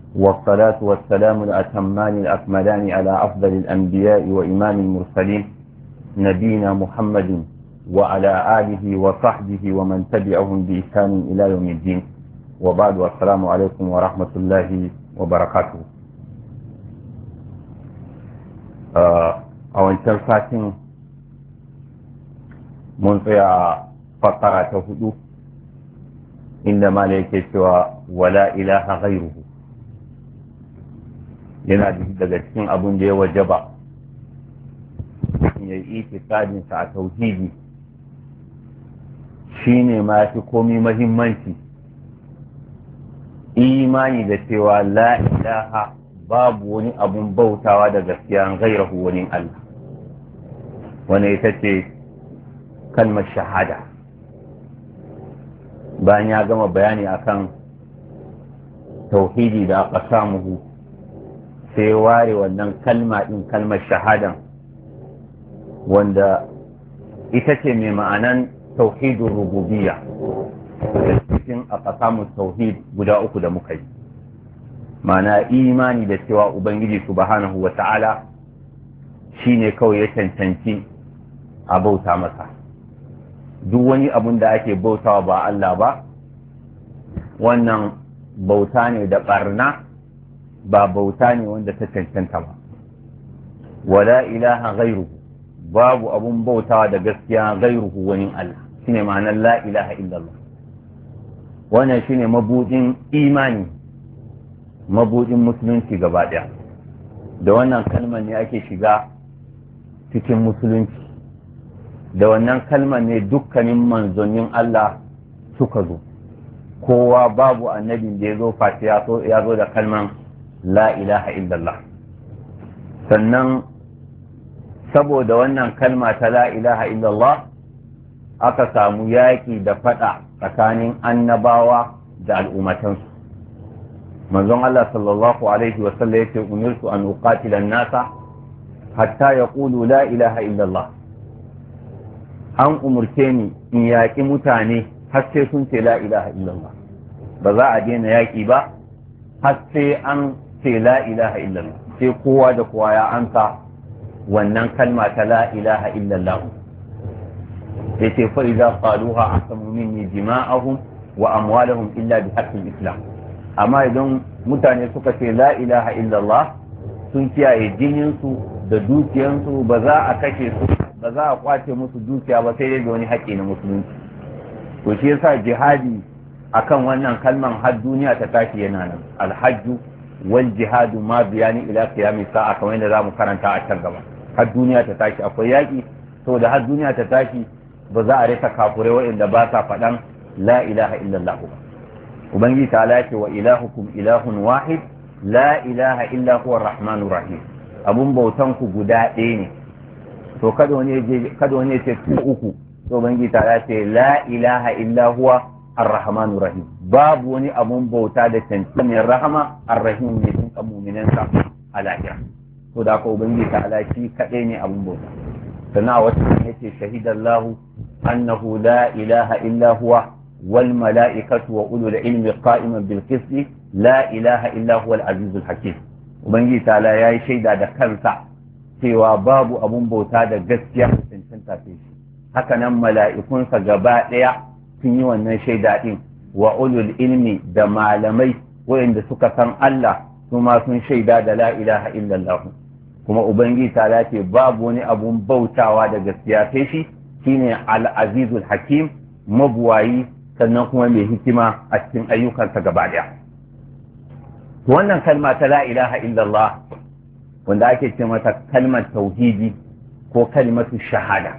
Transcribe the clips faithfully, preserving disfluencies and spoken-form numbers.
والصلاة والسلام الأتمان الأكملان على أفضل الأنبياء وإمام المرسلين نبينا محمد وعلى آله وصحبه ومن تبعهم بإحسان إلى يوم الدين وبعد والسلام عليكم ورحمة الله وبركاته. أول تلفاتين منطقة فقرة هدوء إنما ليك سوى ولا إله غيره. yana daga cikin abin da ya wajaba ya yi itikadinsa a tauhidi shine ma fi komi mahimmanci imani da cewa la ilaha babu wani abun bautawa da gaskiya gairahu wani Allah, wani ita ce kalmar shahada. Bayan ya gama bayani akan tauhidi da aka samu sai ware wannan kalma ɗin kalmar shahadan wanda ita ce mai ma'anan tauhidun rububiyya da cikin aqsamu tauhid guda uku da muka yi, ma'ana imani da cewa ubangiji subhanahu wa ta'ala shine kawai ya cancanci a bauta masa. Duk wani abun da ake bautawa ba Allah ba wannan bauta ne da barna, ba bauta ne wanda ta cancanta ba. Wala ilaha ghairuhu babu abun bautawa da gaskiya ghairuhu wani Allah, shine ma'anar la ilaha illallah. Wannan shine mabudin imani, mabudin musulunci gaba ɗaya. Da wannan kalmar ne ake shiga cikin musulunci, da wannan kalmar ne dukkanin manzonin Allah suka zo. Kowa babu annabin da ya zo face ya zo da kalmar la ilaha illallah. Sannan saboda wannan kalma ta la ilaha illallah aka samu yaƙi da faɗa tsakanin annabawa da al'ummatansu. Manzon Allah sallallahu alaihi wa sallam yace umirtu an uqatila an-nasa hatta yaqulu la ilaha illallah. An umurce ni in yaƙi mutane har sai sun ce la ilaha illallah. Ba za a daina yaƙi ba har sai an ce la ilaha illallah, sai kowa da kowa ya amsa wannan kalma ta la ilaha illallah. sai ce fa idza qaluha asamu minni dima'ahum wa amwalahum illa bi haqqil islam. Amma idan mutane suka ce la ilaha illallah sun kiyaye jininsu da dukiyansu, ba za a kashe su, ba za a kwace musu dukiya ba sai dai da wani haƙƙi na musulunci. To shi yasa jihadi akan wannan kalman har duniya ta tashi yana nan. Alhajju wal jihadu ma biyani ila qiyamis sa'a, kamar yadda zamu karanta a can gaba. Har duniya ta tashi akwai yaƙi, saboda har duniya ta tashi ba za a rasa kafurai waɗanda ba sa faɗan la ilaha illallah ba. Ubangiji ta ce wa ilahukum ilahun wahid la ilaha illa huwa rahmanur rahim. Abun bautan ku guda ɗaya ne. To kada wani je kada wani ya ce ku uku. To Ubangiji ta ce la ilaha illa huwa ar-rahmanur rahim. Babu wani abun bauta da cancanta mai rahama ar-rahim ne din mu'minansa a lahira. To da ko Ubangiji ta shi kaɗai ne abun bauta. Sannan a wata ne yace shahidallahu annahu la ilaha illa huwa wal mala'ikatu wa ulul ilmi qa'iman bil qisti la ilaha illa huwa al azizul hakim. Ubangiji ta yayi shaida da kansa cewa babu abun bauta da gaskiya da cancanta sai shi. Haka nan mala'ikunsa gaba ɗaya sun yi wannan shaida din, wa ulul ilmi da malamai waɗanda suka san Allah su ma sun shaida da la ilaha illallah. Kuma Ubangiji ta ce babu wani abun bautawa da gaskiya sai shi, shine al-azizul hakim, mabuwayi sannan kuma mai hikima a cikin ayyukansa gaba daya. Wannan kalma ta la ilaha illallah wanda ake ce mata kalmar tauhidi ko kalmatu shahada,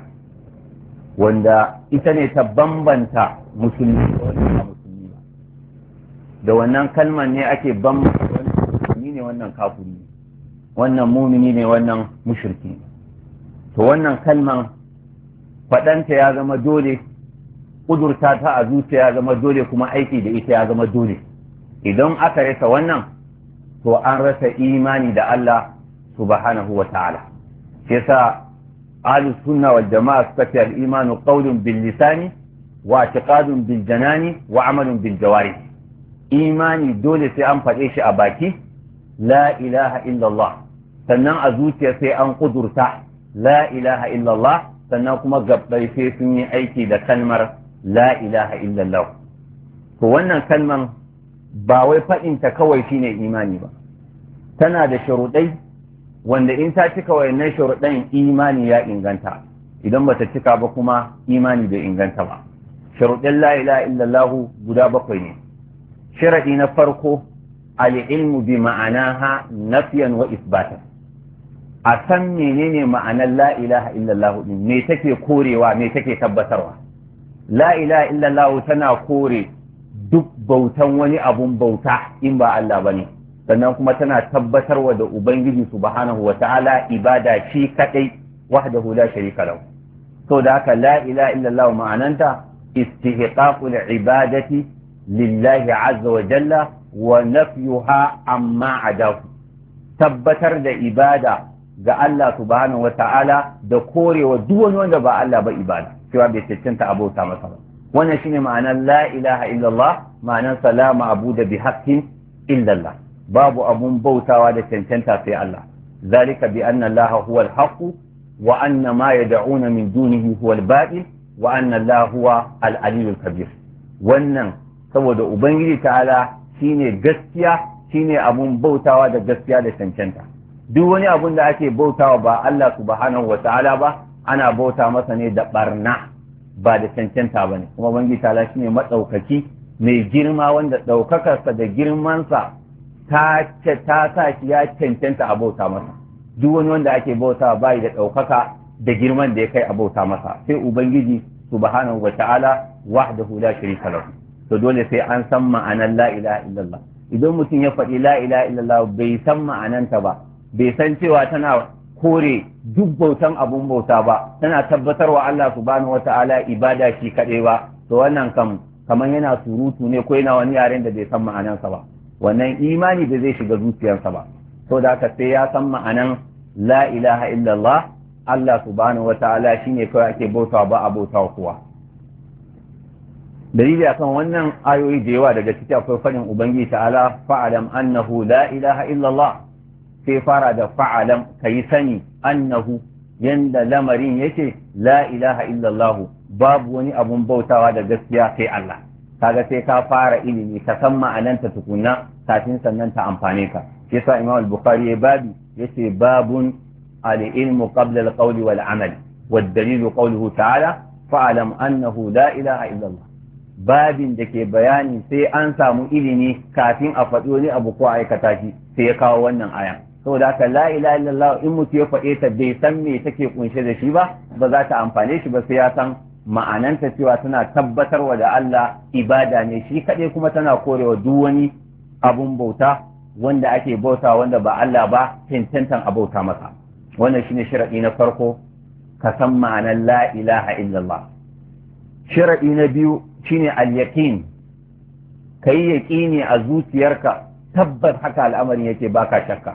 wanda ita ne ta bambanta musulmi da wani ba musulmi ba. Da wannan kalmar ne ake bambanta wannan musulmi ne wannan kafiri, wannan mumini ne wannan mushriki. To wannan kalman faɗanta ya zama dole, ƙudurta ta a zuciya ya zama dole, kuma aiki da ita ya zama dole. Idan aka rasa wannan to an rasa imani da Allah subhanahu wa ta'ala. Shi yasa ahlus sunna wal jama'a suka ce al-imanu qawlun bil lisani wa i'tiqadun bil janani wa amalun bil jawarih. imani dole sai an faɗe shi a baki la ilaha illallah, sannan a zuciya sai an ƙudurta la ilaha illallah, sannan kuma gabbai sai sun yi aiki da kalmar la ilaha illallah. to wannan kalman ba wai faɗinta kawai shine imani ba, tana da sharuɗai wanda in ta cika wayannan sharuɗan imani ya inganta, idan bata cika ba kuma imani bai inganta ba. sharuɗin la ilaha illallah guda bakwai ne. sharaɗi na farko al-ilmu bi ma'anaha nafiyan wa isbatan, a san menene ma'anar la ilaha illallah din, me take korewa me take tabbatarwa. la ilaha illallah tana kore duk bautan wani abun bauta in ba Allah bane, sannan kuma tana tabbatarwa da ubangiji subhanahu wa ta'ala ibada shi kadai wahdahu la sharika lahu. to da haka la ilaha illallah ma'ananta istihqaqul ibadati lillahi azza wa jalla wa nafyuha amma adahu, tabbatar da ibada ga Allah subhanahu wata'ala da korewa duk wani wanda ba Allah ba ibada, cewa bai cancanta abota masa ba. wannan shine ma'anar la ilaha illallah, ma'anar salama abu da bi haqqin illallah, babu abun bautawa da cancanta sai Allah. zalika bi anna Allah huwa al-haqq wa anna ma yad'una min dunihi huwa al-batil wa anna Allah huwa al-aliyyul kabir. wannan saboda ubangiji ta'ala shine gaskiya, shine abun bautawa da gaskiya da cancanta. duk wani abun da ake bautawa ba Allah subhanahu wa ta'ala ba, ana bauta masa ne da barna ba da cancanta bane. kuma ubangiji ta'ala shine madaukaki mai girma wanda daukakarsa da girmansa ta ce ta sa shi ya cancanta a bauta masa. duk wani wanda ake bautawa bai da daukaka da girman da ya kai a bauta masa sai ubangiji subhanahu wa ta'ala wahdahu la sharika lahu. to dole sai an san ma'anar la ilaha illallah. idan mutum ya faɗi la ilaha illallah bai san ma'ananta ba, bai san cewa tana kore duk bautan abun bauta ba, tana tabbatarwa Allah subhanahu wata'ala ibada shi kaɗai ba, to wannan kam kamar yana surutu ne ko yana wani yaren da bai san ma'anansa ba, wannan imani da zai shiga zuciyarsa ba. to da haka sai ya san ma'anan la ilaha illallah, Allah subhanahu wata'ala shine kawai ake bautawa ba a bautawa kowa. dalili akan wannan ayoyi da yawa daga ciki akwai fadin ubangiji ta'ala fa'alam annahu la ilaha illallah, sai fara da fa'alam kai sani annahu yanda lamarin yake la ilaha illallah, babu wani abun bautawa da gaskiya sai Allah. kaga sai ka fara ilimi ka san ma'ananta tukunna kafin sannan ta amfane ka. yasa Imam al-Bukhari ya babi yace babun al-ilmu qabla al-qawli wal amali wad dalilu qawluhu ta'ala fa'alam annahu la ilaha illallah. babin da ke bayani sai an samu ilimi kafin a faɗi wani abu ko aikata shi, sai ya kawo wannan ayan. saboda haka la ilaha illallah in mutum ya faɗe ta bai san me take kunshe da shi ba, ba za ta amfane shi ba sai ya san ma'ananta cewa tana tabbatarwa da Allah ibada ne shi kaɗai, kuma tana korewa duk wani abun bauta wanda ake bauta wanda ba Allah ba cancantan a bauta masa. wannan shine sharadi na farko, ka san ma'anar la ilaha illallah. sharadi na biyu shine al-yaqin, kai yaqini a zuciyarka tabbas haka al'amarin yake baka shakka.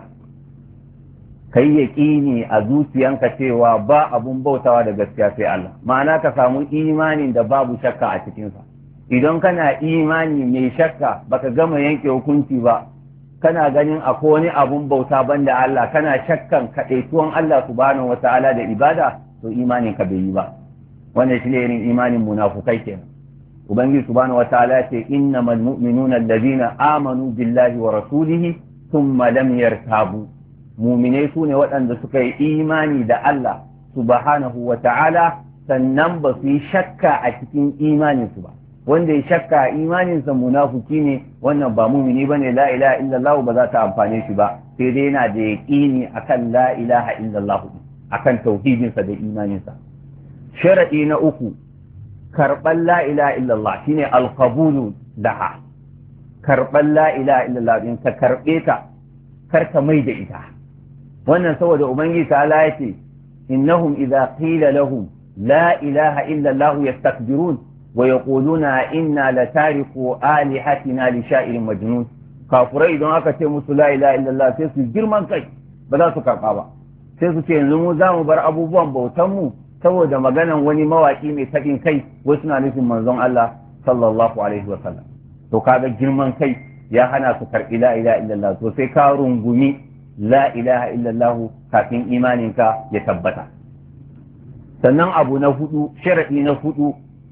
kai yaqini a zuciyanka cewa ba abun bautawa da gaskiya sai Allah, ma'ana ka samu imanin da babu shakka a cikin sa. idan kana imani mai shakka baka gama yanke hukunci ba, kana ganin akwai wani abun bauta banda Allah, kana shakkan kadaituwan Allah subhanahu wata'ala da ibada, to imanin ka bai yi ba. wannan shine irin imanin munafukai kenan. ubangiji subhanahu wataala ce innamal mu'minuna alladhina amanu billahi wa rasulihi thumma lam yartabu. mu'minai sune waɗanda suka yi imani da Allah subhanahu wataala sannan ba su yi shakka a cikin imanin su ba. wanda ya shakka a imanin sa munafiki ne, wannan ba mu'mini bane. la ilaha illallah ba za ta amfane shi ba, sai dai yana da yaqini akan la ilaha illallah, akan tauhidin sa da imanin sa. sharadi na uku, karɓar la ilaha illallah shine alqabulu laha. karɓar la ilaha illallah din ka karɓe ta, kar ka mai da ita. wannan saboda ubangiji ta ala yace innahum idza qila lahum la ilaha illallah yastakbirun wa yaquluna inna latariku alihatina li sha'irin majnun. kafurai idan aka ce musu la ilaha illallah sai su girman kai, ba za su karɓa ba, sai su ce yanzu mu za mu bar abubuwan bautan mu saboda maganan wani mawaki mai taɓin kai, wasu na nufin manzon Allah sallallahu alaihi wa sallam. to kaga girman kai ya hana su karɓi la ilaha illallah, to sai ka rungumi la ilaha illallah kafin imaninka ya tabbata. Sannan abu na hudu, sharadi na hudu,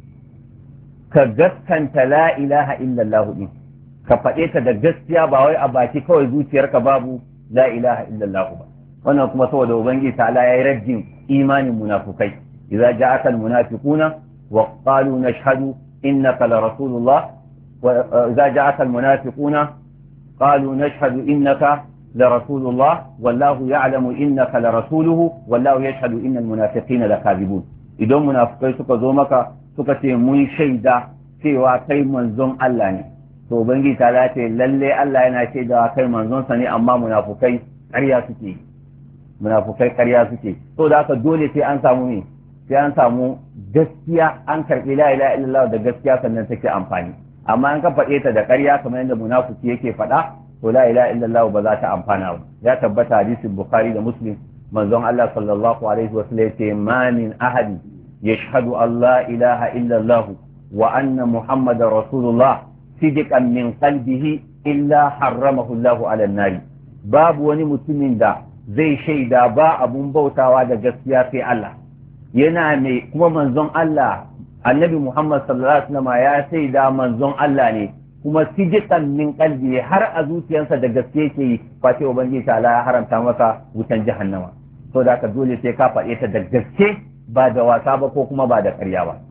ka gaskanta la ilaha illallah din, ka faɗe ta da gaskiya ba wai a baki kawai zuciyarka babu la ilaha illallah ba. Wannan kuma saboda ubangiji ta'ala yayi raddin imanin munafukai, idza ja'aka almunafiquna wa qalu nashhadu innaka la rasulullah wa idza ja'aka almunafiquna qalu nashhadu innaka la rasulullah wallahu ya'lamu innaka la rasuluhu wallahu yashhadu innal munafiqina lakadibun. Idan munafukai suka zo maka suka ce mun shaida cewa kai manzon Allah ne, to ubangiji ta ce lalle Allah yana shaidawa kai manzon sa ne, amma munafukai ƙarya suke munafukai ƙarya suke to da haka dole sai an samu ne sai an samu gaskiya, an karɓi la ilaha illallah da gaskiya sannan take amfani. Amma an ka faɗe ta da ƙarya kamar yadda munafiki yake faɗa, to la ilaha illallah ba za ta amfana ba. Ya tabbata hadisin Bukhari da Muslim, manzon Allah sallallahu alaihi wasallam yace ma min ahadi yashhadu an la ilaha illallah wa anna muhammadar rasulullah sidqan min qalbihi illa harramahu Allah ala an-nar. Babu wani mutumin da zai shaida ba abun bautawa da gaskiya sai Allah, yana mai kuma manzon Allah, annabi Muhammad sallallahu alaihi wasallam ya shaida manzon Allah ne, kuma sidiqan min qalbi, har a zuciyarsa da gaske yake yi, face ubangiji ta Allah ya haramta masa wutan jahannama. To da ka dole sai ka faɗe ta da gaske, ba da wasa ba ko kuma ba da ƙarya ba.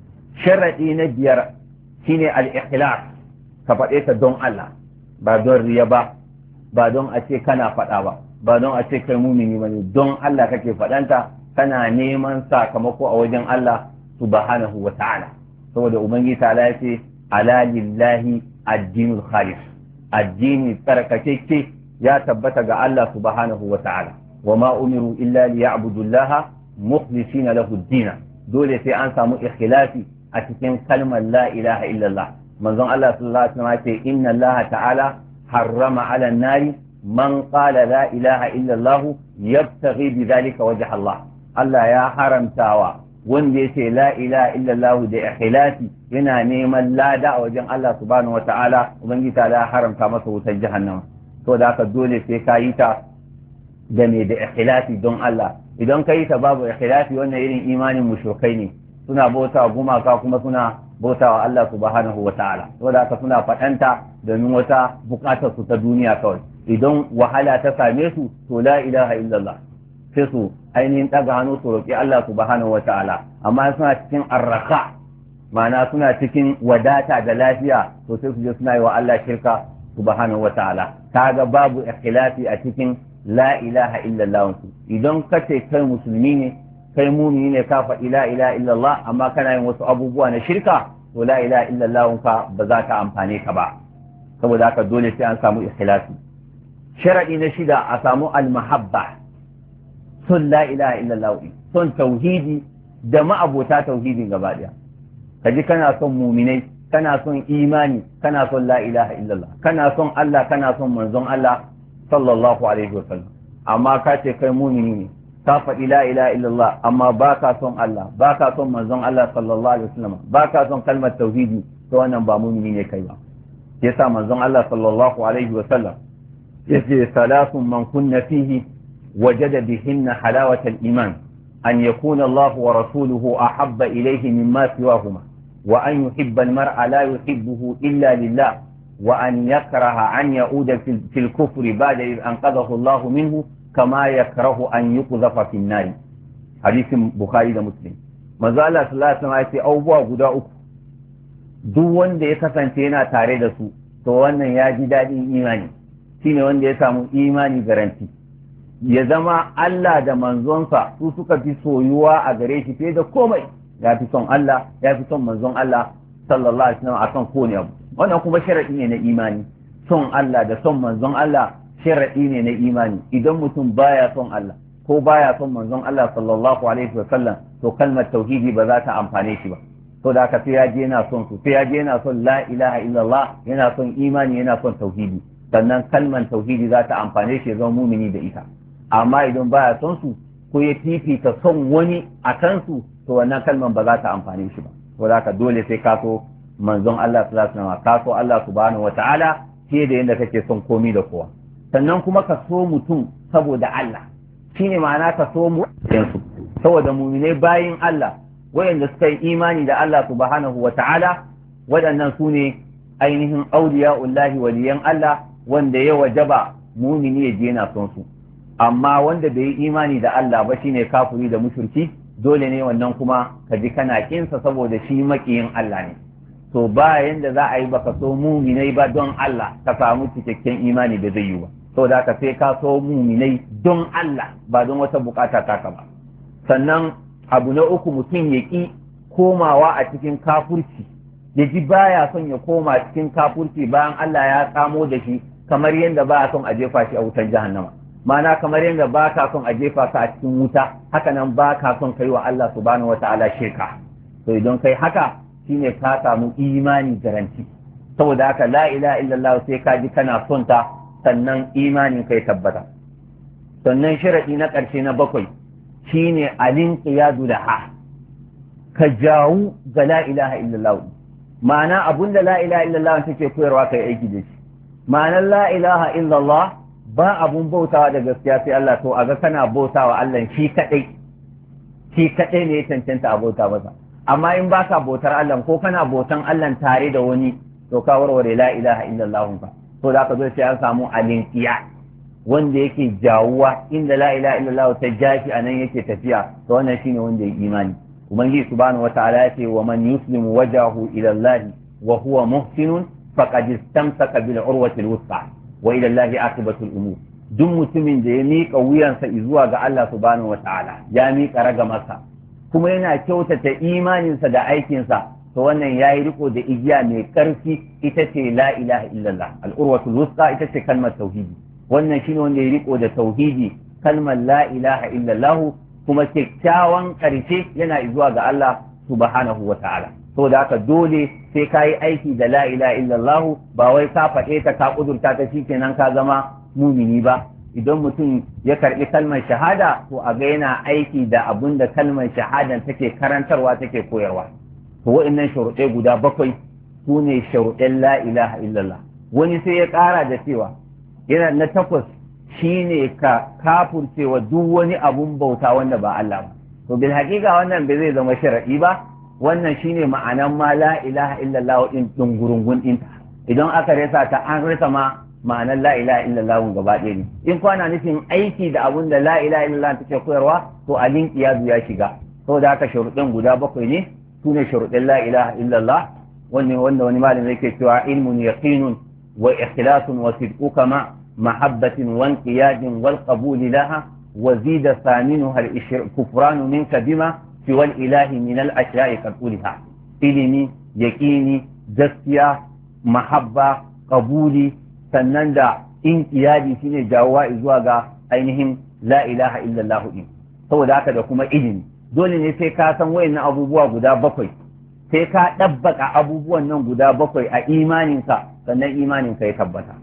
Sharadi na biyar shine al-ikhlas, ka faɗe ta don Allah, ba don riya ba, ba don a ce kana faɗa ba, ba don a ce kai mumini bane, don Allah kake faɗanta, kana neman sakamako a wajen Allah subhanahu wa ta'ala. Saboda ubangiji ta ya ce ala lillahi addinul khalis, addini tsarkakeke ya tabbata ga Allah subhanahu wa ta'ala. Wa ma umiru illa liya'budu Allah mukhlisina lahu ad-din. Dole sai an samu ikhlasi a cikin kalmar la ilaha illallah. Manzon Allah sallallahu alaihi wasallam ya ce inna Allah ta'ala harrama 'ala an-nari man qala la ilaha illallah yabtaghi bidhalika wajha Allah. Allah ya haramtawa wanda yace la ilaha illallah da ikhlasi yana neman lada a wajen Allah subhanahu wataala, ubangiji ta ya haramta masa wutar jahannama. To da haka dole sai ka yi ta da me da ikhlasi don Allah. Idan ka yi ta babu ikhlasi, wannan irin imanin mushrikai ne, suna bauta gumaka kuma suna bautawa Allah subhanahu wataala. To da haka suna faɗanta domin wata bukatar su ta duniya kawai. Idan wahala ta same su, to la ilaha illallah sai su ainihin ɗaga hannu su roƙi Allah subhanahu wa ta'ala. Amma suna cikin arraka, ma'ana suna cikin wadata da lafiya, to sai su je suna yi wa Allah shirka subhanahu wa ta'ala. Kaga babu ikhlasi a cikin la ilaha illallah su. Idan ka ce kai musulmi ne, kai mumini ne, ka faɗi la ilaha illallah, amma kana yin wasu abubuwa na shirka, to la ilaha illallah ka ba za ta amfane ka ba. Saboda haka dole sai an samu ikhlasi. Sharaɗi na shida a samu al-mahabba, son la ilaha illallah, son tauhidi da ma'abota tauhidin gaba ɗaya. Kaji kana son muminai, kana son imani, kana son la ilaha illallah, kana son Allah, kana son manzon Allah sallallahu alaihi wasallam. Amma ka ce kai mumini ne, ka faɗi la ilaha illallah, amma ba ka son Allah, ba ka son manzon Allah sallallahu alaihi wasallam, ba ka son kalmar tauhidi, to wannan ba mumini ne kai ba. Yasa manzon Allah sallallahu alaihi wasallam yace salasun man kunna fihi wajada bihinna halawatal iman an yakuna Allah wa rasuluhu ahabba ilayhi mimma siwahuma wa an yuhibba al-mar'a la yuhibbuhu illa lillah wa an yakraha an ya'uda fil kufri ba'da id anqadhahu Allah minhu kama yakrahu an yuqdhafa fin nar. Hadisin Bukhari da Muslim. Manzo Allah sallallahu alaihi wasallam yace abubuwa guda uku duk wanda ya kasance yana tare da su, to wannan ya ji daɗin imani, shine wanda ya samu imani garanti. Ya zama Allah da manzonsa su suka fi soyuwa a gare shi fiye da komai, ya fi son Allah, ya fi son manzon Allah sallallahu alaihi wasallam akan kowane abu. Wannan kuma sharadi ne na imani. Son Allah da son manzon Allah sharadi ne na imani. Idan mutum baya son Allah ko baya son manzon Allah sallallahu alaihi wasallam, to kalmar tauhidi ba za ta amfane shi ba. To da haka sai ya je yana son su, sai ya je yana son la ilaha illallah, yana son imani, yana son tauhidi, sannan kalmar tauhidi za ta amfane shi ya zama mumini da ita. Amma idan baya son su ko ya fifita son wani a kansu, to wannan kalmar ba za ta amfane shi ba. To da haka dole sai ka so manzon Allah sallallahu alaihi wasallam ka so Allah subhanahu wataala fiye da yadda kake son komi da kowa sannan kuma ka so mutum saboda Allah shine ma'ana ka so mu saboda mu'minai bayin Allah wayanda suka yi imani da Allah subhanahu wataala waɗannan su ne ainihin auliya'ullahi waliyan Allah wanda ya wajaba mumini ya je na son su amma wanda bai yi imani da Allah ba shine kafiri da mushriki dole ne wannan kuma ka ji kana kinsa saboda shi makiyin Allah ne to ba yanda za a yi baka so muminai ba don Allah ka samu cikakken imani da zai yi ba saboda ka sai ka so muminai don Allah ba don wata bukata taka ba sannan abu na uku mutum ya ki komawa a cikin kafurci ya ji baya son ya koma cikin kafurci bayan Allah ya tsamo da shi kamar yadda ba son a jefa shi a wutar jahannama ma'ana kamar yadda ba ka son a jefa ka a cikin wuta haka nan ba ka son kai wa Allah subhanahu wata'ala shirka to idan kai haka shine ka samu imani garanti saboda haka la ilaha illallah sai ka ji kana son ta sannan imanin kai tabbata sannan sharadi na ƙarshe na bakwai shine alin qiyadu laha ka jawu ga la ilaha illallah ma'ana abunda la ilaha illallah take koyarwa kai aiki da shi ma'anar la ilaha illallah ba abun bautawa da gaskiya sai Allah to aga kana bautawa Allah shi kadai shi kadai ne ya cancanta a bauta masa amma in baka bautar Allah ko kana bautan Allah tare da wani to ka warware la ilaha illallah ka to da ka zo sai an samu alinqiya wanda yake jawuwa inda la ilaha illallah ta jafi anan yake tafiya to wannan shine wanda ya imani ubangiji subhanahu wataala ya ce wa man yuslimu wajahu ila Allah wa huwa muhsinun faqad istamsaka bil urwati al wuthqa wa ila Allah aqibatu al umur duk mutumin da ya mika wuyansa zuwa ga Allah subhanahu wataala ya mika raga masa kuma yana kyautata imaninsa da aikinsa to wannan yayi riko da igiya mai karfi ita ce la ilaha illallah al urwatu al wuthqa ita ce kalmar tauhidi wannan shine wanda ya riko da tauhidi kalmar la ilaha illallah kuma kyakkyawan ƙarshe yana zuwa ga Allah subhanahu wa ta'ala to da haka dole sai ka yi aiki da la ilaha illallah ba wai ka faɗe ta ka ƙudurta ta shikenan ka zama mumini ba idan mutum ya karɓi kalmar shahada to a ga yana aiki da abin da kalmar shahadan take karantarwa take koyarwa to wa'annan sharuɗai guda bakwai su ne sharuɗin la ilaha illallah wani sai ya ƙara da cewa yana na takwas shine ka kafurcewa duk wani abun bauta wanda ba Allah ba to bil haƙiƙa wannan bai zai zama sharadi ba wannan shine ma'anan ma la ilaha illallah din dungurungun din idan aka rasa ta an rasa ma ma'anan la ilaha illallah gaba ɗaya ne in kwana nufin aiki da abun da la ilaha illallah take koyarwa to alin qiyazu ya shiga saboda haka sharuɗin guda bakwai ne sune sharuɗin la ilaha illallah wannan wanda wani malami yake cewa ilmun yaqinun wa ikhlasun wa sidquka ma محبة وانقياد والقبول لها وزيد ثامنها الكفران منك بما سوى الإله من الأشياء كقولها إلمي يقيني جسيا محبة قبولي سنندا انقيادي سنة جواء زواغا أينهم لا إله إلا الله إن هو ذاك دكما إلمي dole ne sai ka san wayannan abubuwa guda bakwai sai ka dabbaka abubuwan nan guda bakwai a imaninka sannan imaninka ya tabbata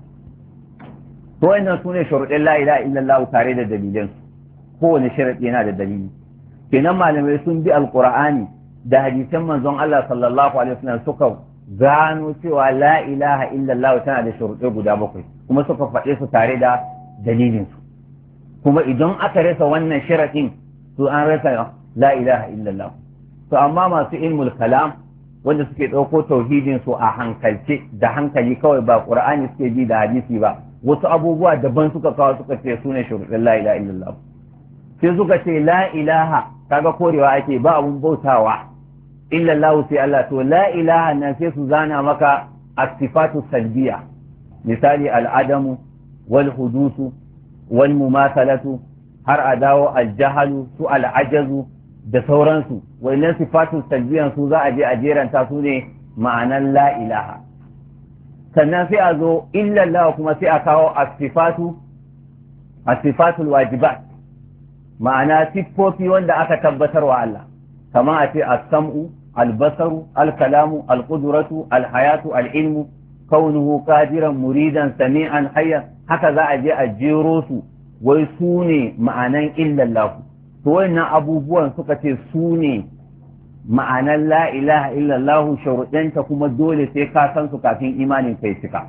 to wannan sune sharuɗin la ilaha illallah tare da dalilan kowane sharaɗi yana da dalili kenan malamai sun bi alqur'ani da hadisan manzon Allah sallallahu alaihi wasallam suka gano cewa la ilaha illallah tana da sharuɗai guda bakwai kuma suka faɗe su tare da dalilin su kuma idan aka rasa wannan sharaɗin to an rasa la ilaha illallah to amma masu ilmul kalam wanda suke ɗauko tauhidin su a hankalce da hankali kawai ba qur'ani suke bi da hadisi ba wasu abubuwa daban suka kawo suka ce su ne shuruɗin la ilaha illallah sai suka ce la ilaha kaga korewa ake ba abun bautawa illallah sai Allah to la ilaha nan sai su zana maka as-sifatu salbiya misali al-adamu wal hudusu wal mumathalatu har a dawo al-jahalu su al-ajazu da sauransu wannan sifatu salbiyan su za a je a jeranta su ne ma'anan la ilaha sannan sai a zo illallah kuma sai a kawo asifatu asifatul wajibat ma'ana siffofi wanda aka tabbatar wa Allah kamar a ce as-sam'u al-basaru al-kalamu al-qudratu al-hayatu al-ilmu kaunuhu qadiran muridan sami'an hayyan haka za a je a jero su wai su ne ma'anan illallah to wannan abubuwan suka ce su ne ma'anar la ilaha illallah sharuɗanta kuma dole sai ka san su kafin imanin kai cika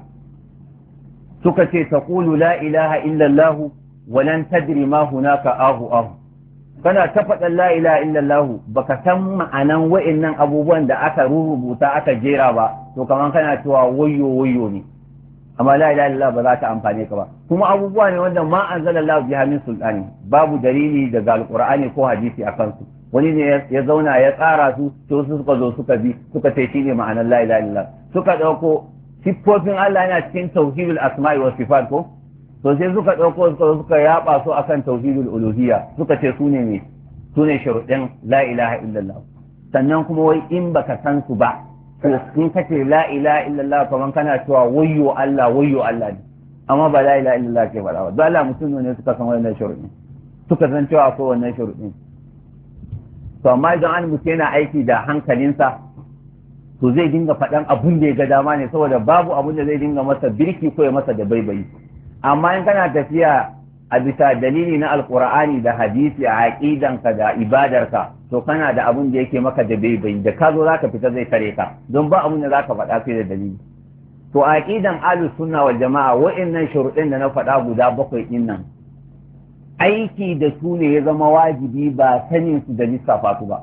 suka ce taqulu la ilaha illallah wa lan tadri ma hunaka ahu ahu kana ta faɗan la ilaha illallah baka san ma'anan wa'annan abubuwan da aka rubuta aka jera ba to kaman kana cewa wayyo wayyo ne amma la ilaha illallah ba za ta amfane ka ba kuma abubuwa ne wanda ma anzalallahu biha min sultani babu dalili daga alqur'ani ko hadisi akan su wani ne ya zauna ya tsara su to su suka zo suka bi suka ce shine ma'anar la ilaha illallah suka dauko siffofin Allah yana cikin tauhidul asma'i was sifat ko to sai suka dauko suka suka yaba su akan tauhidul uluhiyya suka ce su ne ne su ne sharuɗin la ilaha illallah sannan kuma wai in baka san su ba to in kace la ilaha illallah kaman kana cewa wayyo Allah wayyo Allah ne amma ba la ilaha illallah ke faɗa ba don Allah mutum ne suka san wannan sharuɗin suka san cewa akwai wannan sharuɗin to amma idan an mutu yana aiki da hankalinsa to zai dinga faɗan abun da ya ga dama ne saboda babu abun da zai dinga masa birki ko ya masa da baibayi amma in kana tafiya a bisa dalili na alkur'ani da hadisi a aqidanka da ibadarka to kana da abun da yake maka da baibayi da ka zo zaka fita zai kare ka don ba abun da zaka faɗa sai da dalili to a aqidan ahlus sunna wal jama'a wa'annan shuruɗin da na faɗa guda bakwai din nan aiki da su ne ya zama wajibi ba sanin su da lissafa su ba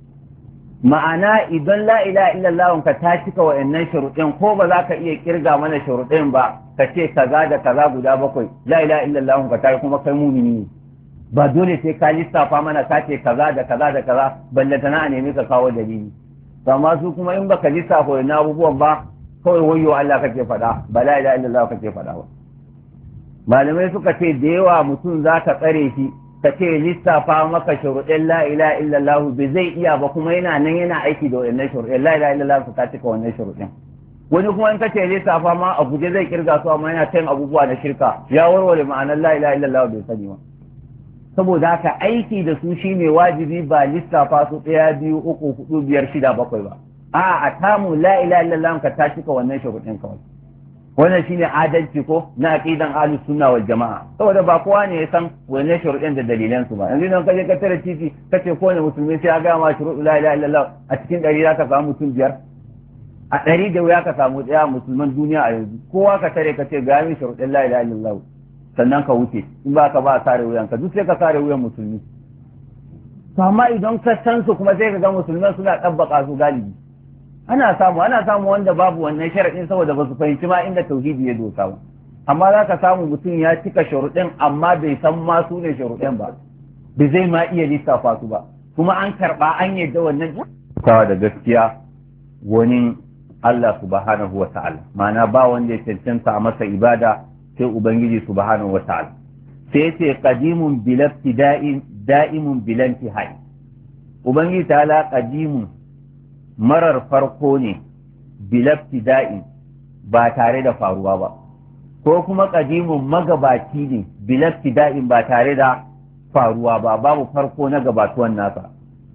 ma'ana idan la ilaha illallah ka ta cika wa'annan shuruɗin ko ba za ka iya kirga mana shuruɗin ba ka ce kaza da kaza guda bakwai la ilaha illallah ka ta kuma kai mumini ne ba dole sai ka lissafa mana ka ce kaza da kaza da kaza balle tana a nemi ka kawo dalili amma su kuma in baka lissafa wa'annan abubuwan ba kawai wayyo Allah kake faɗa ba la ilaha illallah kake faɗa ba malamai suka ce da yawa mutum za ka tsare shi ka ce lissafa maka shuruɗin la ilaha illallah bai zai iya ba kuma yana nan yana aiki da wannan shuruɗin la ilaha illallah su ka cika wannan shuruɗin wani kuma in ka ce lissafa ma a guje zai kirga su amma yana tayin abubuwa na shirka ya warware ma'anar la ilaha illallah bai sani ba saboda haka aiki da su shine wajibi ba lissafa su ɗaya biyu uku hudu biyar shida bakwai ba a'a a tamu la ilaha illallah ka ta cika wannan shuruɗin kawai wannan shine adalci ko na aqidan ahlus sunna wal jamaa saboda ba kowa ne ya san wannan shuruɗin da dalilan su ba yanzu nan kaje ka tare titi kace ko ne musulmi sai ya ga ma shuruɗu la ilaha illallah a cikin ɗari zaka samu mutum biyar a ɗari da wuya ka samu ɗaya musulman duniya a yanzu kowa ka tare ka ce ga min shuruɗin la ilaha illallah sannan ka wuce in ba ka ba a sare wuyan ka duk sai ka sare wuyan musulmi to amma idan ka san su kuma sai ka ga musulman suna tabbaka su galibi ana samu ana samu wanda babu wannan sharaɗin saboda ba su fahimci ma inda tauhidi ya dosa ba amma za ka samu mutum ya cika sharuɗin amma bai san ma su ne sharuɗin ba bai zai ma iya lissafa su ba kuma an karɓa an yadda wannan kawa da gaskiya wani Allah subhanahu wa ta'ala ma'ana ba wanda ya cancanta a masa ibada sai ubangiji subhanahu wa ta'ala sai ce qadimun bil ibtida'in da'imun bil intihai ubangiji ta'ala qadimun marar farko ne bilafti da'in ba tare da faruwa ba ko kuma ƙadimun magabaci ne bilafti da'in ba tare da faruwa ba babu farko na gabatuwan nasa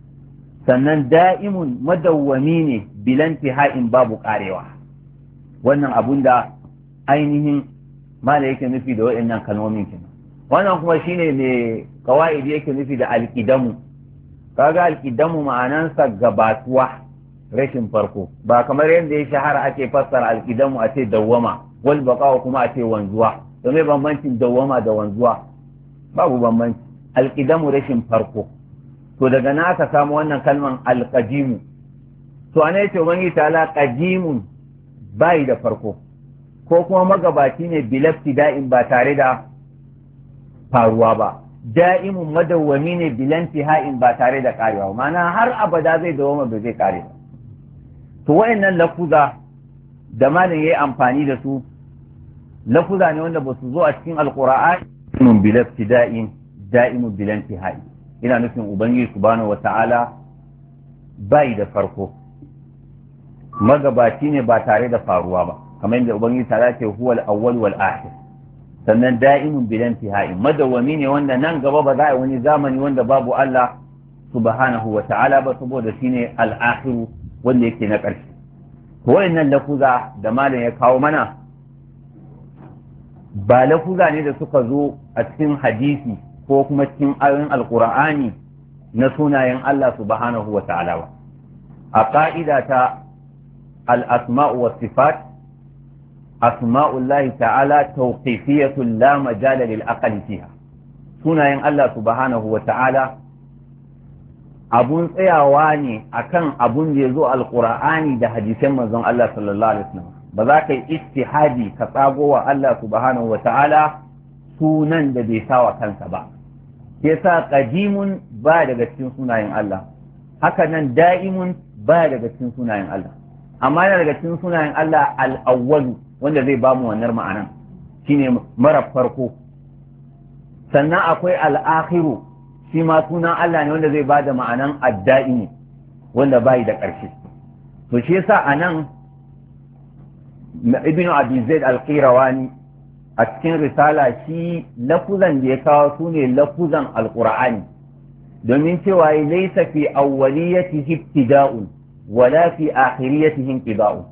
sannan da'imun madawwami ne bilanti ha'in babu karewa wannan abun da ainihin mala yake nufi da waɗannan kalmomin kenan wannan kuma shine ne kawaidi yake nufi da alƙidamu kaga alƙidamu ma'anansa gabatuwa rashin farko ba kamar yadda ya shahara ake fassara alƙidamu a ce dawwama wal baqa'u kuma a ce wanzuwa to me bambancin dawwama da wanzuwa babu bambanci alƙidamu rashin farko to daga na aka samu wannan kalman alqadimu to ana yace wani ta'ala qadimun bai da farko ko kuma magabaci ne bilafti da'in ba tare da faruwa ba da'imun madawwami ne bilanti ha'in ba tare da karewa ma'ana har abada zai dawoma ba zai kare ba to wayannan lafuza da malin yayi amfani da su lafuza ne wanda ba su zo a cikin alqur'ani mun bil ibtida'in da'imun bil intihai ina nufin ubangiji subhanahu wata'ala bai da farko magabaci ne ba tare da faruwa ba kamar yadda ubangiji ta ce huwal awwal wal akhir sannan da'imun bil intihai madawami ne wanda nan gaba ba za a yi wani zamani wanda babu Allah subhanahu wata'ala ba saboda shine al-akhir wanda yake na ƙarshe to wayannan lafuza da malam ya kawo mana ba lafuza ne da suka zo a cikin hadisi ko kuma cikin ayoyin alqur'ani na sunayen Allah subhanahu wata'ala ba a ƙa'ida ta al-asma'u was sifat asma'ullahi ta'ala tawqifiyatun la majala lil aqli fiha, sunayen Allah subhanahu wa ta'ala abun tsayawa ne akan abun da ya zo alqur'ani da hadisan manzon Allah sallallahu alaihi wasallam. Ba za ka yi ijtihadi ka tsago wa Allah subhanahu wa ta'ala sunan da bai sawa kansa ba. Yasa qadimun ba daga cikin sunayen Allah, haka nan da'imun ba daga cikin sunayen Allah, amma yana daga cikin sunayen Allah al-awwalu wanda zai bamu wannan ma'anan shine mara farko. Sannan akwai al-akhiru, shi ma sunan Allah ne wanda zai bada ma'anan ad-da'imi wanda bai da ƙarshe. To shi yasa anan Ibn Abi Zaid al-Qirawani a cikin risala shi lafuzan da ya kawo su ne lafuzan al-Qur'ani, domin cewa laysa fi awwaliyatihi ibtida'un wala fi akhiriyatihi inqida'un.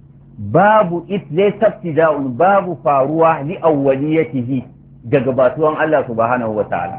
Babu it laysa ibtida'un, babu faruwa li awwaliyatihi daga batuwan Allah subhanahu wa ta'ala,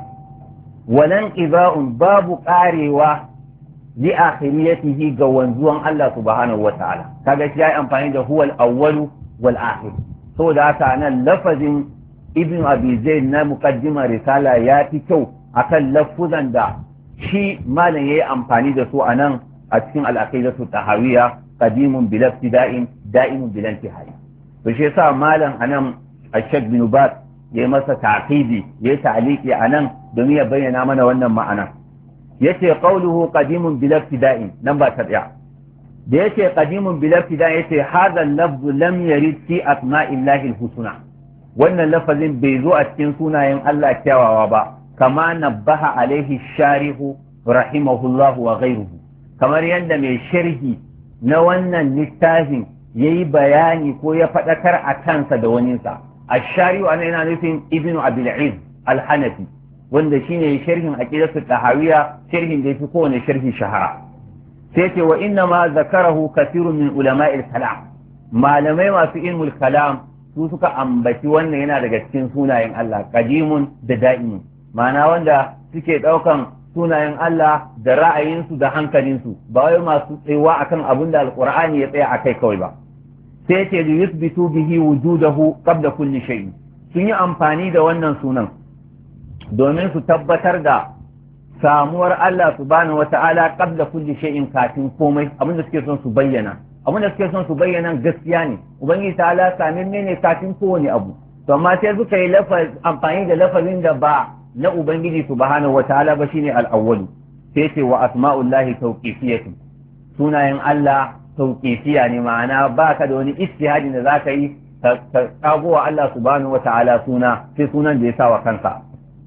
walan qida'un, babu karewa li akhiriyatihi ga wanzuwan Allah subhanahu wa ta'ala. Kaga shi yayi amfani da huwal awwalu wal akhir. Saboda haka nan lafazin Ibn Abi Zaid na muqaddima risala ya fi kyau akan lafuzan da shi malam yayi amfani da su anan a cikin al-aqidatu tahawiyya, qadimun bil ibtida'in da'imun bil intihai. To shi yasa malam anan Ash-Shaykh bin Baz yayi masa ta'qidi, yayi ta'liqi anan domin ya bayyana mana wannan ma'ana. Yace qawluhu qadimun bil ibtida'in, nan ba ta tsaya. Da yace qadimun bil ibtida'in yace hadha al-lafz lam yarid fi asma'illahi al-husna. Wannan lafazin bai zo a cikin sunayen Allah kyawawa ba, kama nabbaha alaihi sharihu rahimahullah wa ghayruhu, kamar yadda mai sharhi na wannan littafin yayi bayani ko ya faɗakar a kansa da waninsa. Ash-shari'u ana yana nufin Ibn Abil Izz al-Hanafi, wanda shine sharhin aqidatu tahawiyya, sharhin da yafi kowane sharhi shahara. Sai ce wa inna ma zakarahu kathirun min ulama'il kalam, malamai masu ilmul kalam su suka ambaci wannan yana daga cikin sunayen Allah, qadimun da da'imun, ma'ana wanda suke daukan sunayen Allah da ra'ayinsu da hankalinsu, ba wai masu tsayuwa akan abin da alqur'ani ya tsaya akai kawai ba. Sai ce li yuthbitu bihi wujudahu qabla kulli shay, sun yi amfani da wannan sunan domin su tabbatar da samuwar Allah subhanahu wata'ala qabla kulli shay'in, kafin komai. Abin da suke son su bayyana abin da suke son su bayyana gaskiya ne, ubangiji ta'ala samin ne kafin kowane abu. To amma sai suka yi amfani da lafazin da ba na ubangiji subhanahu wata'ala ba, shine al-awwal. Sai ce wa asma'ullahi tawqifiyatun, sunayen Allah tawqifiya ne, ma'ana baka da wani ijtihadi da zaka yi ka kago wa Allah subhanahu wata'ala suna sai sunan da ya sa wa kansa.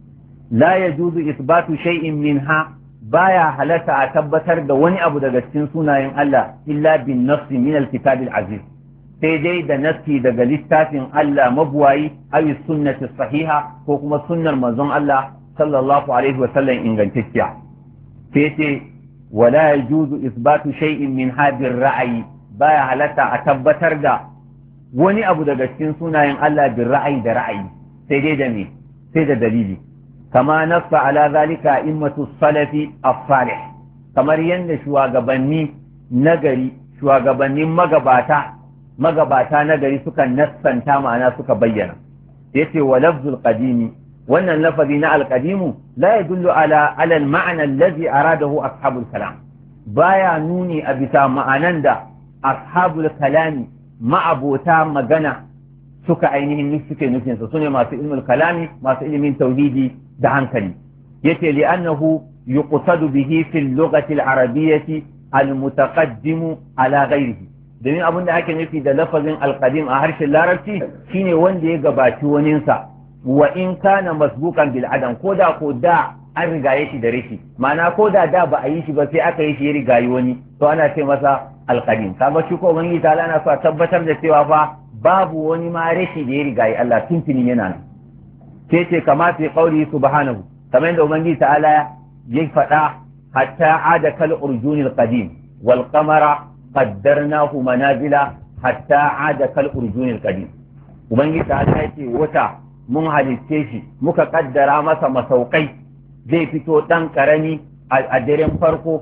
La yajuzu isbatu shay'in minha, baya halatta a tabbatar da wani abu daga cikin sunayen Allah illa bin nafsi min al-kitab al-aziz, sai dai da nafsi daga littafin Allah mabuwayi, aw sunnati sahiha, ko kuma sunnar manzon Allah sallallahu alaihi wa sallam ingantacciya. Sai ce wala yajuzu isbatu shay'in min hadir ra'ayi, baya halatta a tabbatar da wani abu daga cikin sunayen Allah bin ra'ayi da ra'ayi, sai dai da me sai da dalili. kama nassa ala zalika immatu salafi as-salih, kamar yanda shugabanni nagari, shugabannin magabata magabata nagari suka nassanta, ma'ana suka bayyana. Yace wa lafzul qadimi, wannan lafazi na al-qadimu la yadullu ala ala al-ma'na alladhi aradahu ashabul kalam, baya nuni a bisa ma'anan da ashabul kalami ma'abota magana suka ainihin suke nufin su sune masu ilmul kalami, masu ilimin tauhidi da hankali. Yace li annahu yuqsadu bihi fil lughati al-arabiyyati al-mutaqaddimu ala ghayrihi, domin abinda ake nufi da lafazin al-qadim a harshen larabci shine wanda ya gabaci waninsa, wa in kana masbuqan bil adam, ko da ko da an rigaye shi da rishi, ma'ana ko da da ba a yi shi ba sai aka yi shi ya rigayi wani, to ana ce masa al-qadim. Kaga shi ko ubangiji ta ana so a tabbatar da cewa fa babu wani ma rashi da ya rigayi Allah, tuntuni yana nan. Sai ce kama fi qauli subhanahu, kamar yadda ubangiji ta'ala ya faɗa, hatta ada kal urjunil qadim wal qamara qaddarnahu manazila hatta ada kal urjunil qadim. Ubangiji ta'ala ya ce wata mun halitte shi muka kaddara masa masaukai, zai fito dan karami a daren farko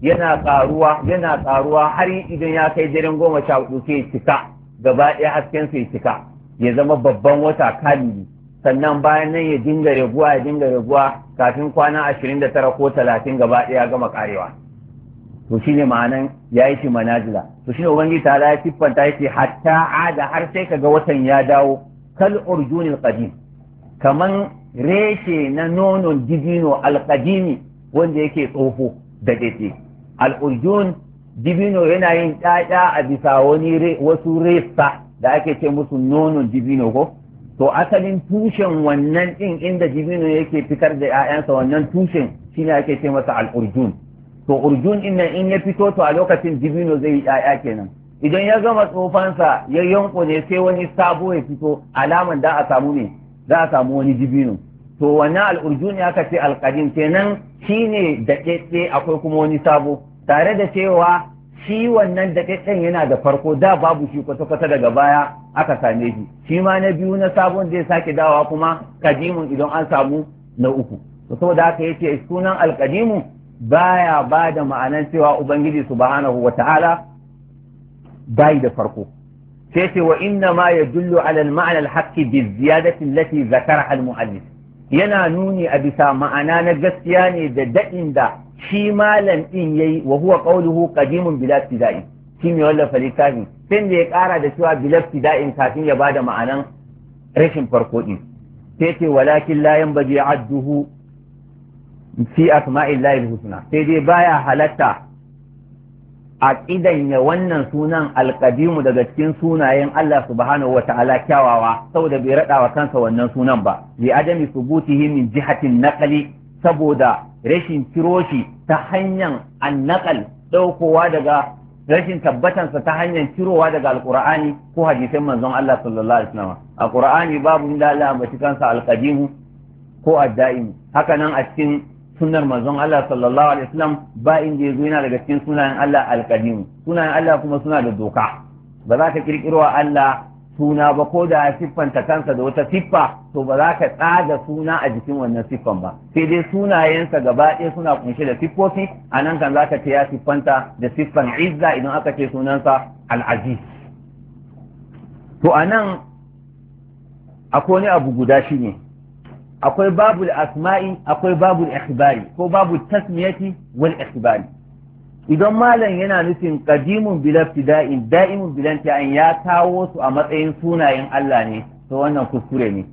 yana karuwa yana karuwa har idan ya kai daren goma sha hudu sai cika gaba ɗaya hasken sai cika ya zama babban wata kamili sannan bayan nan ya dinga raguwa ya dinga raguwa kafin kwana ashirin da tara ko talatin gaba ɗaya gama karewa to shine ma'anan ya yi shi manazila to shine ubangiji ta ya siffanta yake hatta ada har sai kaga watan ya dawo kal urjunil qadim kaman reshe na nonon dibino alqadimi wanda yake tsofo da dade al-urjun dibino yana yin ɗaɗa a bisa wani wasu resa da ake ce musu nonon dibino ko to asalin tushen wannan ɗin inda dibino yake fitar da 'ya'yansa wannan tushen shine ake ce masa al-urjun to urjun din nan in ya fito to a lokacin dibino zai yi 'ya'ya kenan idan ya gama tsofansa ya yanko ne sai wani sabo ya fito alaman da a samu ne za a samu wani dibino to wannan al-urjun ya kace al-qadim kenan shine da akwai kuma wani sabo tare da cewa shi wannan daɗaɗɗen yana da farko da babu shi kwata-kwata daga baya aka same shi shi ma na biyu na sabon zai sake dawa kuma kadimun idan an samu na uku to saboda haka yace sunan alkadimu baya ba da ma'anan cewa ubangiji subhanahu wata'ala bai da farko sai ce wa inna ma yadullu ala al-ma'na al-haqqi bi ziyadati allati zakara al-mu'allif yana nuni a bisa ma'ana na gaskiya ne da daɗin da shi malam din yayi wa huwa qawluhu qadimun bila ibtida'i shi ne wallafa littafin sai da ya kara da cewa bila ibtida'in kafin ya bada ma'anan rashin farko din sai ce walakin la yanbaghi adduhu fi asma'illahi al-husna sai dai baya halatta a kidan ya wannan sunan alqadimu daga cikin sunayen Allah subhanahu wata'ala kyawawa saboda bai rada wa kansa wannan sunan ba li adami subutihi min jihatin naqli saboda rashin ciro shi ta hanyar annakal ɗaukowa daga rashin tabbatansa ta hanyar cirowa daga alƙur'ani ko hadisan manzon Allah sallallahu alaihi wasallam a ƙur'ani babu inda Allah ambaci kansa alqadimu ko adda'im haka nan a cikin sunnar manzon Allah sallallahu alaihi wasallam ba inda yazo yana daga cikin sunayen Allah alqadimu sunayen Allah kuma suna da doka ba za ka kirkiro Allah suna ba ko da siffanta kansa da wata siffa to ba za ka tsada suna a jikin wannan siffan ba sai dai sunayensa gaba ɗaya suna kunshe da siffofi a nan kan za ka ce ya siffanta da siffan izza idan aka ce sunansa al'aziz to a nan akwai wani abu guda shi ne akwai babul asma'i akwai babul ikhbari ko babul tasmiyati wal ikhbari idan malam yana nufin qadimun bil ibtida'in da'imun bil intiha'in ya kawo su a matsayin sunayen Allah ne to wannan kuskure ne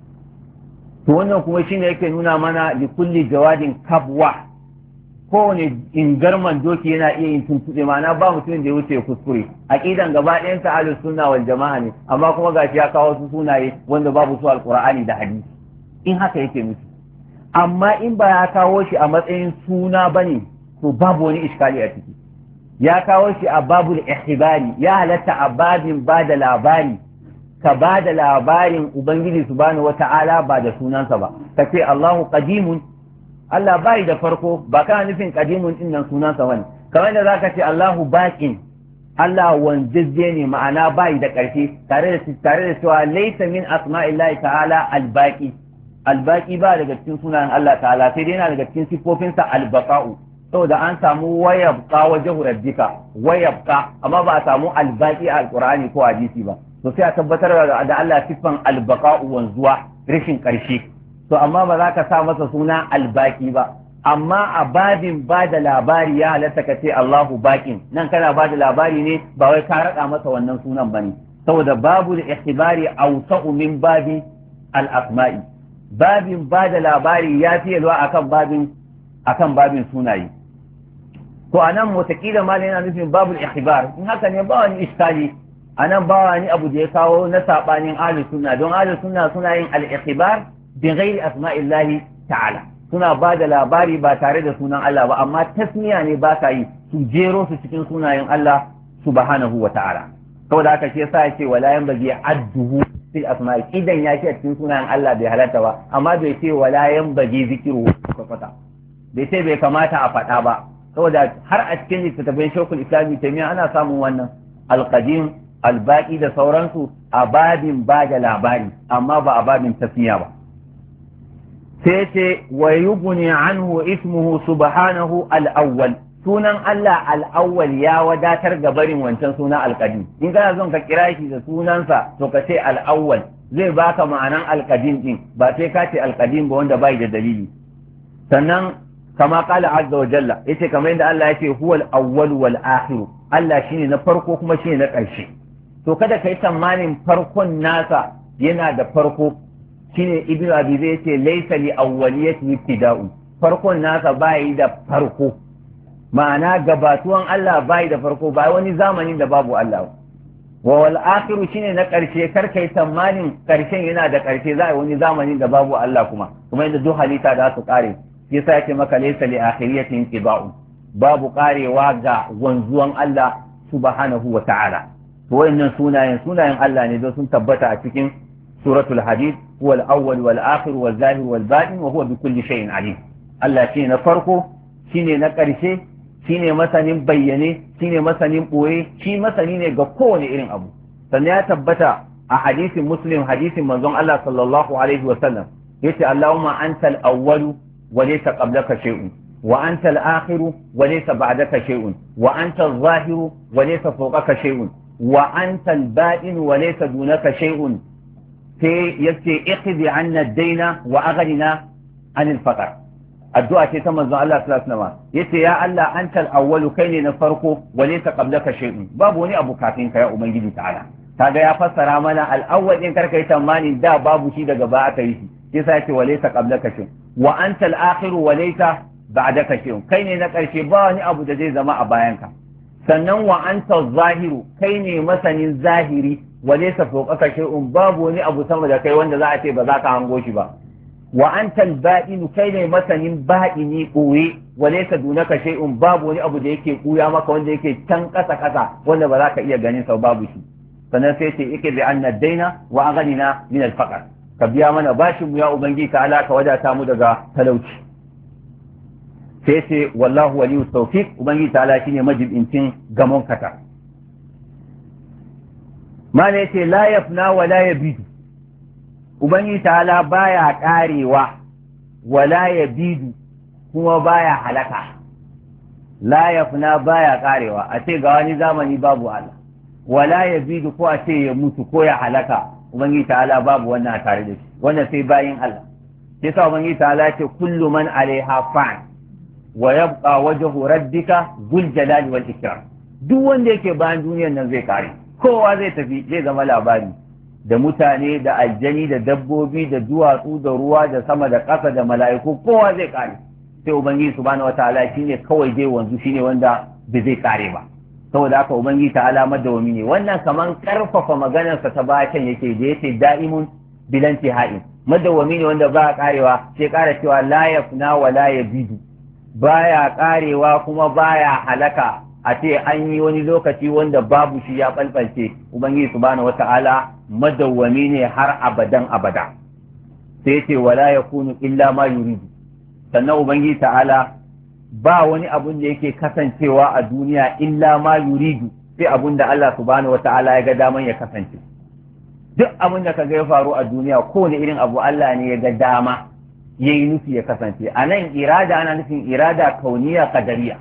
to wannan kuma shine yake nuna mana li kulli jawadin kabwa kowane ingarman doki yana iya yin tuntuɓe ma'ana ba mutum da ya wuce kuskure aqidan gaba ɗayan ta ahlus sunna wal jama'a ne amma kuma gashi ya kawo su sunaye wanda babu su alqur'ani da hadisi in haka yake nufi amma in ba ya kawo shi a matsayin suna bane to babu wani iskali a ciki ya kawo shi a babul ihbari ya halatta a babin ba da labari ka ba da labarin ubangiji subhanahu wata'ala ba da sunansa ba ka ce Allahu qadimun Allah bai da farko ba kana nufin qadimun din nan sunansa wani kamar da zaka ce Allahu baqin Allah wanzizze ne ma'ana bai da ƙarfi tare da tare da cewa laysa min asma'illahi ta'ala al-baqi al-baqi ba daga cikin sunayen Allah ta'ala sai dai yana daga cikin sifofinsa al-baqa'u saboda an samu wayabqa wajhu rabbika wayabqa amma ba a samu albaqi a alqur'ani ko hadisi ba to sai a tabbatar da Allah siffan albaqa'u wanzuwa rashin karshe to amma ba za ka sa masa suna albaqi ba amma a babin ba da labari ya halatta ka ce Allahu baqin nan kana ba da labari ne ba wai ka rada masa wannan sunan bane saboda babu da ihtibari awsa'u min babi al-asma'i babin ba da labari ya fi yalwa akan babin akan babin sunaye to anan mutakila mal yana nufin babul ikhbar in haka ne ba wani iskali anan ba wani abu da ya kawo na sabanin ahlus sunna don ahlus sunna suna yin al-ikhbar bi ghairi asma'illahi ta'ala suna ba da labari ba tare da sunan Allah ba amma tasmiya ne ba ka yi su jero su cikin sunayen Allah subhanahu wa ta'ala saboda haka shi yasa yake wala yanbaghi adduhu fil asma'i idan ya ce cikin sunayen Allah bai halatta ba amma bai ce wala yanbaghi zikru kwata bai ce bai kamata a faɗa ba saboda har a cikin littattafan shekul islami taimiya ana samun wannan alƙadim albaƙi da sauransu a babin ba da labari amma ba a babin tafiya ba sai ce wa yubni anhu ismuhu subhanahu al-awwal sunan Allah al-awwal ya wadatar ga barin wancan suna al-qadim in kana son ka kira shi da sunansa to ka ce al-awwal zai baka ma'anan al-qadim din ba sai ka ce al-qadim ba wanda bai da dalili sannan kama qala azza wa jalla yace kamar yadda Allah yace huwal awwal wal akhir Allah shine na farko kuma shine na ƙarshe to kada kai tsammanin farkon nasa yana da farko shine ibnu abi zai yace laysa li awwaliyati ibtida'u farkon nasa bai da farko ma'ana gabatuwan Allah bai da farko ba wani zamanin da babu Allah wa wal akhiru shine na karshe kar kai tsammanin karshen yana da karshe za a wani zamanin da babu Allah kuma kuma inda duk halitta da su kare yasa yake maka laysa li akhiriyatin qiba'u babu karewa ga wanzuwan Allah subhanahu wa ta'ala to wayannan sunayen sunayen Allah ne don sun tabbata a cikin suratul hadid huwa al-awwal wal akhir wal zahir wal batin wa huwa bi kulli shay'in alim Allah shine na farko shine na karshe shine masanin bayyane shine masanin boye shi masani ne ga kowane irin abu sannan ya tabbata a hadisin muslim hadisin manzon Allah sallallahu alaihi wa sallam yace Allahumma antal awwalu wa laysa qablaka shay'un wa antal akhiru wa laysa ba'daka shay'un wa antal zahiru wa laysa fawqaka shay'un wa antal batin wa laysa dunaka shay'un sai yace iqdi 'anna ad-dayna wa aghnina 'anil faqr addu'a ce ta manzon Allah sallallahu alaihi wasallam yace ya Allah antal awwalu kai ne na farko wa laysa qablaka shay'un babu wani abu kafin ka ya ubangiji ta'ala kaga ya fassara mana al-awwal din karka yi tamanin da babu shi daga ba aka yi shi yasa yace wa laysa qablaka shay'un wa antal akhiru wa laysa ba'daka shay'un kai ne na karshe ba wani abu da zai zama a bayanka sannan wa antal zahiru kai ne masanin zahiri wa laysa fawqaka shay'un babu wani abu sama da kai wanda za a ce ba za ka hango shi ba wa antal ba'inu kai ne masanin ba'ini ɓoye wa laysa dunaka shay'un babu wani abu da yake kuya maka wanda yake can kasa kasa wanda ba za ka iya ganin sa babu shi sannan sai ce yake bi anna daina wa aghnina min al faqr ka biya mana bashin mu ya ubangiji ta ala ka wadata mu daga talauci sai ce wallahu waliyu tawfiq ubangiji ta ala shine majibincin gamon kata ma ne ce la yafna wa la yabidu Ubangiji ta'ala baya karewa wala ya bidu kuma baya halaka la yafna baya karewa a ce ga wani zamani babu Allah wala ya bidu ko a ce ya mutu ko ya halaka Ubangiji ta'ala babu wannan tare da shi wannan sai bayin Allah sai sa Ubangiji ta'ala ce kullu man alaiha fa'an wa yabqa wajhu rabbika dhul jalali wal ikram duk wanda yake bayan duniyar nan zai kare kowa zai tafi zai zama labari da mutane da aljani da dabbobi da duwatsu da ruwa da sama da ƙasa da mala'iku kowa zai kare sai ubangiji subhanahu wataala shine kawai zai wanzu shine wanda bai zai kare ba saboda haka ubangiji ta'ala madawami ne wannan kaman karfafa maganarsa ta bayan yake da yace da'imun bilanti ha'in madawami ne wanda ba karewa sai kara cewa la yafna wa la yabidu baya karewa kuma baya halaka a ce an yi wani lokaci wanda babu shi ya balbalce ubangiji subhanahu wata'ala madawwami ne har abadan abada sai ce wala yakunu illa ma yuridu sannan ubangiji ta'ala ba wani abun da yake kasancewa a duniya illa ma yuridu sai abun da Allah subhanahu wata'ala ya ga daman ya kasance duk abun da kaga ya faru a duniya kowane irin abu Allah ne ya ga dama yayi nufi ya kasance a nan irada ana nufin irada kauniya qadariya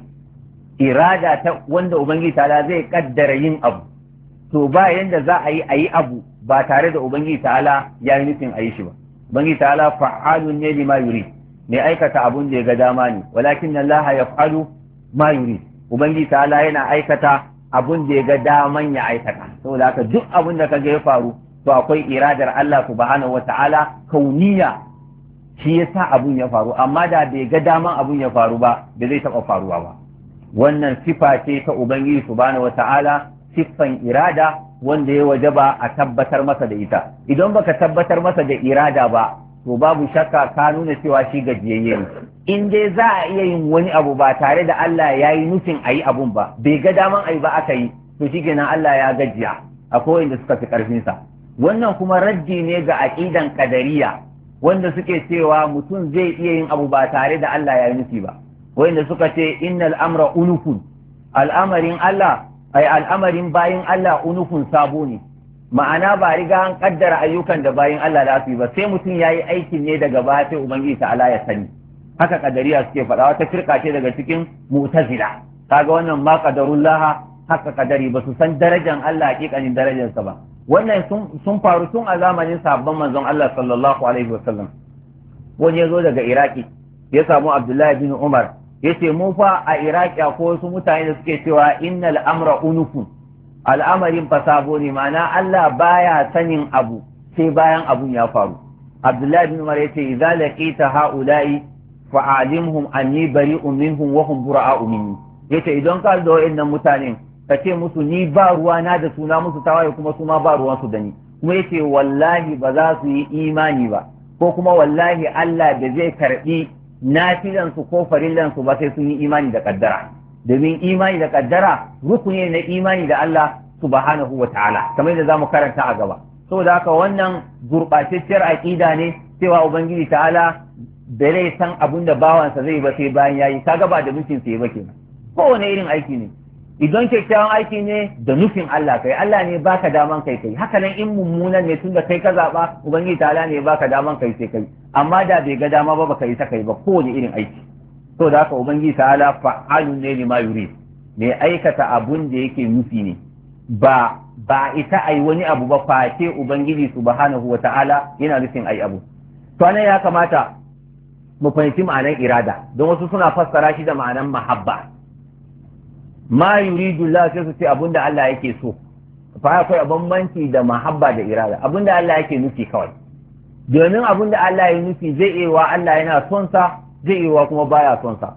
irada ta wanda ubangiji ta'ala zai kaddara yin abu to ba yanda za a yi a yi abu ba tare da ubangiji ta'ala ya yi nufin a yi shi ba ubangiji ta'ala fa'alun ne lima yuri ne aikata abun da ya ga dama ne walakin Allah ya fa'alu ma yuri ubangiji ta'ala yana aikata abun da ya ga daman ya aikata saboda haka duk abun da kaga ya faru to akwai iradar Allah subhanahu wata'ala kauniya shi yasa abun ya faru amma da bai ga daman abun ya faru ba da zai taɓa faruwa ba wannan sifa ce ta ubangiji subhanahu wata'ala siffan irada wanda ya wajaba a tabbatar masa da ita idan baka tabbatar masa da irada ba to babu shakka ka nuna cewa shi gajiyayye ne in dai za a iya yin wani abu ba tare da Allah ya yi nufin a yi abun ba bai ga daman a yi ba aka yi to shi kenan Allah ya gajiya akwai wanda suka fi karfinsa wannan kuma raddi ne ga aqidan qadariya wanda suke cewa mutum zai iya yin abu ba tare da Allah ya yi nufi ba wanda suka ce innal amra unufun al'amarin Allah ai al'amarin bayin Allah unufun sabo ne ma'ana ba riga an kaddara ayyukan da bayin Allah da su yi ba sai mutum yayi aikin ne daga baya sai ubangiji ta'ala ya sani haka kadariya suke faɗa wata firka ce daga cikin mu'tazila kaga wannan ma qadarullah haka kadari ba su san darajar Allah hakikanin darajarsa ba. Wannan sun faru tun a zamanin sahabban manzon Allah sallallahu alaihi wasallam. Wani ya zo daga Iraki ya samu Abdullahi bin Umar ya ce mu fa a Iraki akwai wasu mutane da suke cewa innal amra unufun, al'amarin fa sabo ne, ma'ana Allah baya sanin abu sai bayan abun ya faru. Abdullahi bin Umar ya ce idza laqita haula'i fa'alimhum anni bari'un minhum wa hum bura'u minni. Yace idan ka da wayannan mutanen ka ce musu ni ba ruwa na da suna musu tawaye kuma su ma ba ruwan su da ni. Kuma yace wallahi ba za su yi imani ba, ko kuma wallahi Allah da zai karbi nafilan su ko farillan su ba sai sun yi imani da kaddara. Domin imani da kaddara rukuni na imani da Allah subhanahu wa ta'ala, kamar yadda zamu karanta a gaba. Saboda haka wannan gurbatacciyar aqida ne cewa ubangiji ta'ala da rai san abin da bawansa zai ba sai bayan yayi, kaga ba da nufin sai ba kenan. Kowane irin aiki ne, idan kyakkyawan aiki ne da nufin Allah kai, Allah ne baka daman kai kai, haka nan in mummunan ne tunda kai ka zaba ubangiji ta'ala ne baka daman kai sai kai, amma da bai ga dama ba baka yi ta kai ba kowane irin aiki. To da haka ubangiji ta'ala fa'alun ne lima yurid, mai aikata abun da yake nufi ne, ba ba ita ai wani abu ba face ubangiji subhanahu wa ta'ala yana nufin ai abu. To anan ya kamata mu fahimci ma'anar irada, don wasu suna fassara shi da ma'anar mahabba. Ma yuridu Allah sai su ce abinda Allah yake so, fa akwai bambanci da mahabba da irada, abinda Allah yake nufi kawai. Domin abinda Allah ya nufi zai iya wa Allah yana son sa, zai iya wa kuma baya son sa.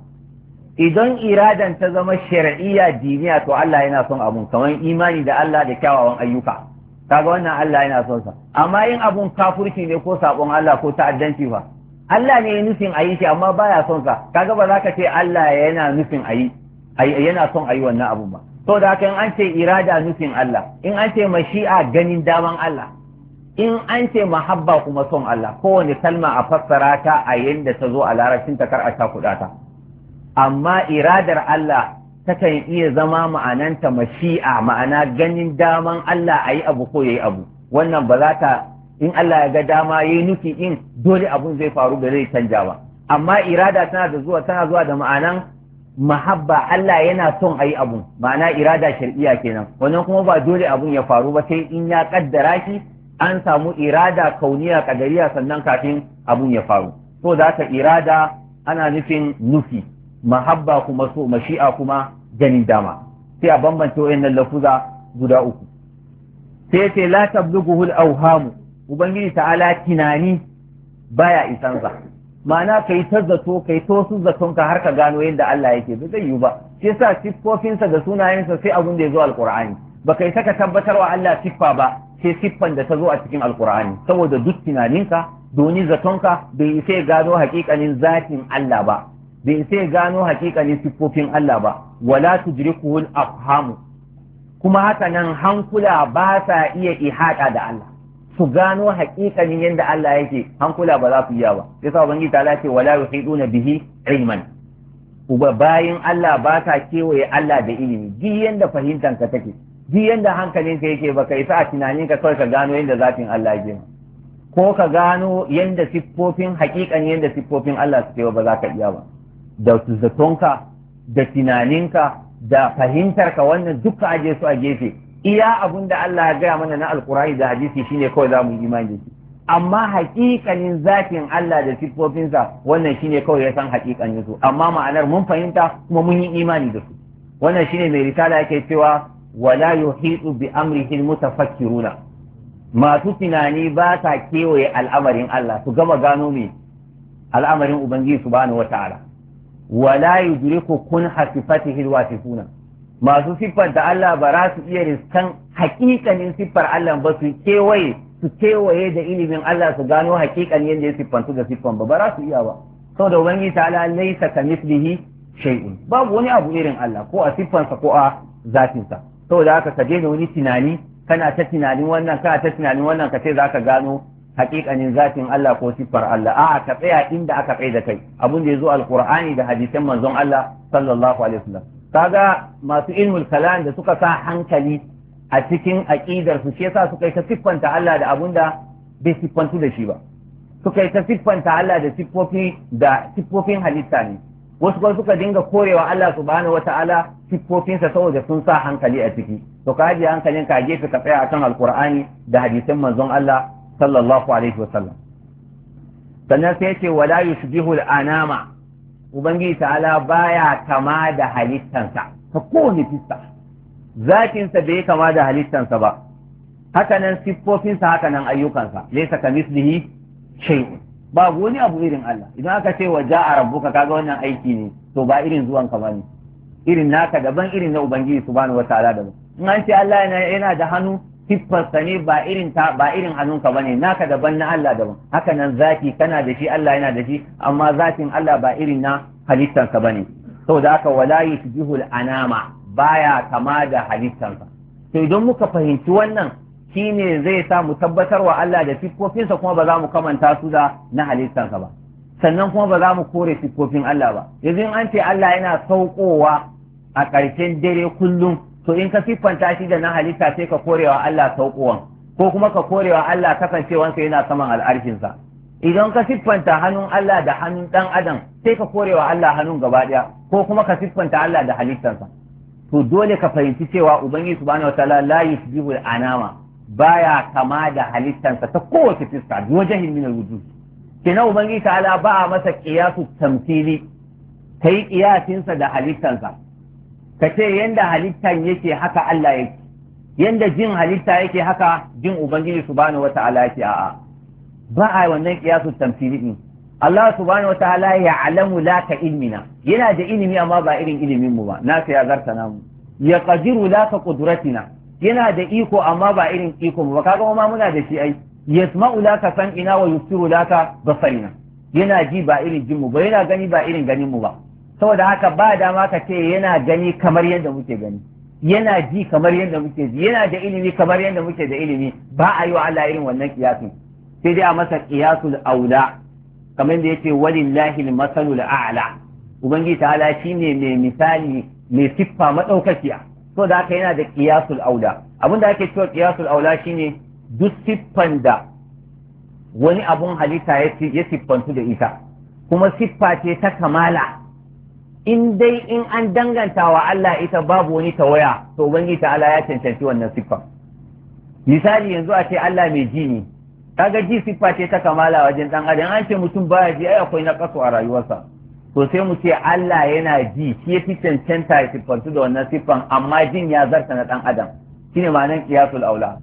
Idan iradan ta zama shar'iyya diniya to Allah yana son abun, kamar imani da Allah da kyawawan ayyuka. Kaga wannan Allah yana son sa. Amma in abun kafirci ne ko sabon Allah ko ta'addanci fa, Allah ne ya nufin a yi shi amma baya son sa, kaga ba za ka ce Allah yana nufin a yi yana son a yi wannan abun ba. To da haka in an ce irada nufin Allah, in an ce mashi'a ganin daman Allah, in an ce mahabba kuma son Allah, kowane kalma a fassara ta a yanda ta zo a larabcin ta kar a ta kuɗa ta. Amma iradar Allah takan iya zama ma'ananta mashi'a, ma'ana ganin daman Allah a yi abu ko ya yi abu. Wannan ba za ta, in Allah ya ga dama ya yi nufi in dole abun zai faru da zai canja ba. Amma irada tana da zuwa tana zuwa da ma'anan mahabba, Allah yana son a yi abun, ma'ana irada shar'iyya kenan. Wannan kuma ba dole abun ya faru ba sai in ya kaddara shi an samu irada kauniya kadariya sannan kafin abun ya faru. To da haka irada ana nufin nufi, mahabba kuma so, mashi'a kuma ganin dama. Sai a bambance wayannan lafuza guda uku. Sai ce la tablughu al-awhamu, ubangiji ta'ala tunani baya isansa. Ma'ana kai ta zato kai to su zatonka har ka gano yadda Allah yake, ba zai yiwu ba. Shi yasa siffofinsa da sunayensa sai abun da ya zo alqur'ani. Ba kai saka tabbatar wa Allah siffa ba sai siffan da ta zo a cikin alqur'ani, saboda duk tunaninka doni zatonka bai sai gano hakikanin zatin Allah ba, bai sai gano hakikanin siffofin Allah ba. Wala tudrikuhu al-afhamu, kuma haka nan hankula ba sa iya ihada da Allah, su gano hakikanin yadda Allah yake, hankula ba za su iya ba. Yasa ubangiji ta ce wala yuhiduna bihi ilman, uba bayin Allah ba ta kewaye Allah da ilimi. Ji yanda fahimtanka take, ji yanda hankalinka yake, baka isa a tunaninka kawai ka gano yadda zatin Allah yake, ko ka gano yadda siffofin hakikanin yadda siffofin Allah suke ba za ka iya ba. Da zatonka da tunaninka da fahimtarka wannan duka aje su a gefe, iya abun da Allah ya gaya mana na alkurani da hadisi shine kawai za mu yi imani da shi. Amma hakikanin zatin Allah da siffofinsa wannan shine kawai ya san hakikanin su, amma ma'anar mun fahimta kuma mun yi imani da su. Wannan shine mai risala yake cewa wala yuhitu bi amrihi almutafakkiruna, masu tunani ba ta kewaye al'amarin Allah su gama gano me al'amarin ubangiji subhanahu wata'ala. Wala yudriku kun hasifatihi alwasifuna, masu siffar da Allah ba za su iya riskan hakikanin siffar Allah ba, su kewaye su kewaye da ilimin Allah su gano hakikanin yadda ya siffantu da siffan ba ba za su iya ba. Saboda ubangiji ta'ala laysa kamithlihi shay'un, babu wani abu irin Allah ko a siffansa ko a zatinsa. Saboda haka ka daina wani tunani, kana ta tunanin wannan kana ta tunanin wannan ka ce za ka gano hakikanin zatin Allah ko siffar Allah. A'a, ka tsaya inda aka tsaye da kai, abin da ya zo alqur'ani da hadisan manzon Allah sallallahu alaihi wasallam. Kaga masu ilmul kalam da suka sa hankali a cikin aqidar su, shi yasa suka yi ta siffanta Allah da abun da bai siffantu da shi ba, suka yi ta siffanta Allah da siffofi da siffofin halitta ne, wasu kuma suka dinga korewa Allah subhanahu wata'ala siffofinsa saboda sun sa hankali a ciki to ka ajiye hankalin ka gefe ka tsaya akan alqur'ani da hadisin manzon Allah sallallahu alaihi wasallam. sannan sai ce wala yushbihu al-anama, ubangiji ta'ala baya kama da halittansa ta kowane fista, zatinsa bai kama da halittansa ba, hakanan siffofinsa hakanan ayyukansa laysa kamislihi shay'un, babu wani abu irin Allah. Idan aka ce wa ja'a rabbuka kaga wannan aiki ne, to ba irin zuwan ka bane, irin naka daban, irin na ubangiji subhanahu wataala daban. In an ce Allah yana, yana da hannu, siffarsa ne ba irin ta ba irin hannunka bane, naka daban na Allah daban. Haka nan zaki kana da shi, Allah yana da shi, amma zatin Allah ba irin na halittansa bane. Saboda haka wala yushbihu al-anama, baya kama da halittansa. To idan muka fahimci wannan, shi ne zai sa mu tabbatar wa Allah da siffofinsa kuma ba za mu kamanta su da na halittansa ba, sannan kuma ba za mu kore siffofin Allah ba. Yanzu in an ce Allah yana saukowa a ƙarshen dare kullum, to in ka siffanta shi da na halitta sai ka korewa Allah saukowan, ko kuma ka korewa Allah kasancewansa yana saman al'arshinsa. Idan ka siffanta hannun Allah da hannun ɗan adam sai ka korewa Allah hannun gaba ɗaya, ko kuma ka siffanta Allah da halittansa. To dole ka fahimci cewa Ubangiji subhanahu wataala la yushbihu al-anama, baya kama da halittansa ta kowace fiska bi wajahin min al-wujud. Kenan ubangiji ta'ala ba a masa qiyasu tamthili, kai qiyasinsa da halittansa, ka ce yanda halittan yake haka Allah yake, yanda jin halitta yake haka jin ubangiji subhanahu wata'ala yake. A'a, ba a wannan qiyasu tamthili din. Allah subhanahu wata'ala ya'lamu la ka ilmina, yana da ilimi amma ba irin ilimin mu ba, nasa ya zarta namu. Ya qadiru la ka qudratina, yana da iko amma ba irin iko ba, kaga ma muna da shi ai. Yasma'u laka sam'ina wa yusiru laka basarina, yana ji ba irin jin mu ba, yana gani ba irin ganin mu ba. Saboda haka ba dama ka ce yana gani kamar yadda muke gani, yana ji kamar yadda muke ji, yana da ilimi kamar yadda muke da ilimi. Ba a yi wa Allah irin wannan kiyasin, sai dai a masa qiyasul aula, kamar da yake walillahi al-masalul a'la, ubangiji ta'ala shine mai misali mai siffa madaukakiya. So da haka yana da qiyasul aula. Abin da ake cewa qiyasul aula shine duk siffan da wani abun halitta ya siffantu da ita, kuma siffa ce ta kamala, in dai in an danganta wa Allah ita babu wani tawaya, to ubangiji ta'ala ya cancanci wannan siffa. Misali yanzu a ce Allah mai ji ne, kaga ji siffa ce ta kamala wajen dan adam. An ce mutum baya ji, ai akwai na kaso a rayuwarsa. To sai mu ce Allah yana ji, shi ya fi cancanta ya siffantu da wannan siffan, amma jin ya zarta na ɗan adam. Shine ma'anar qiyasul aula.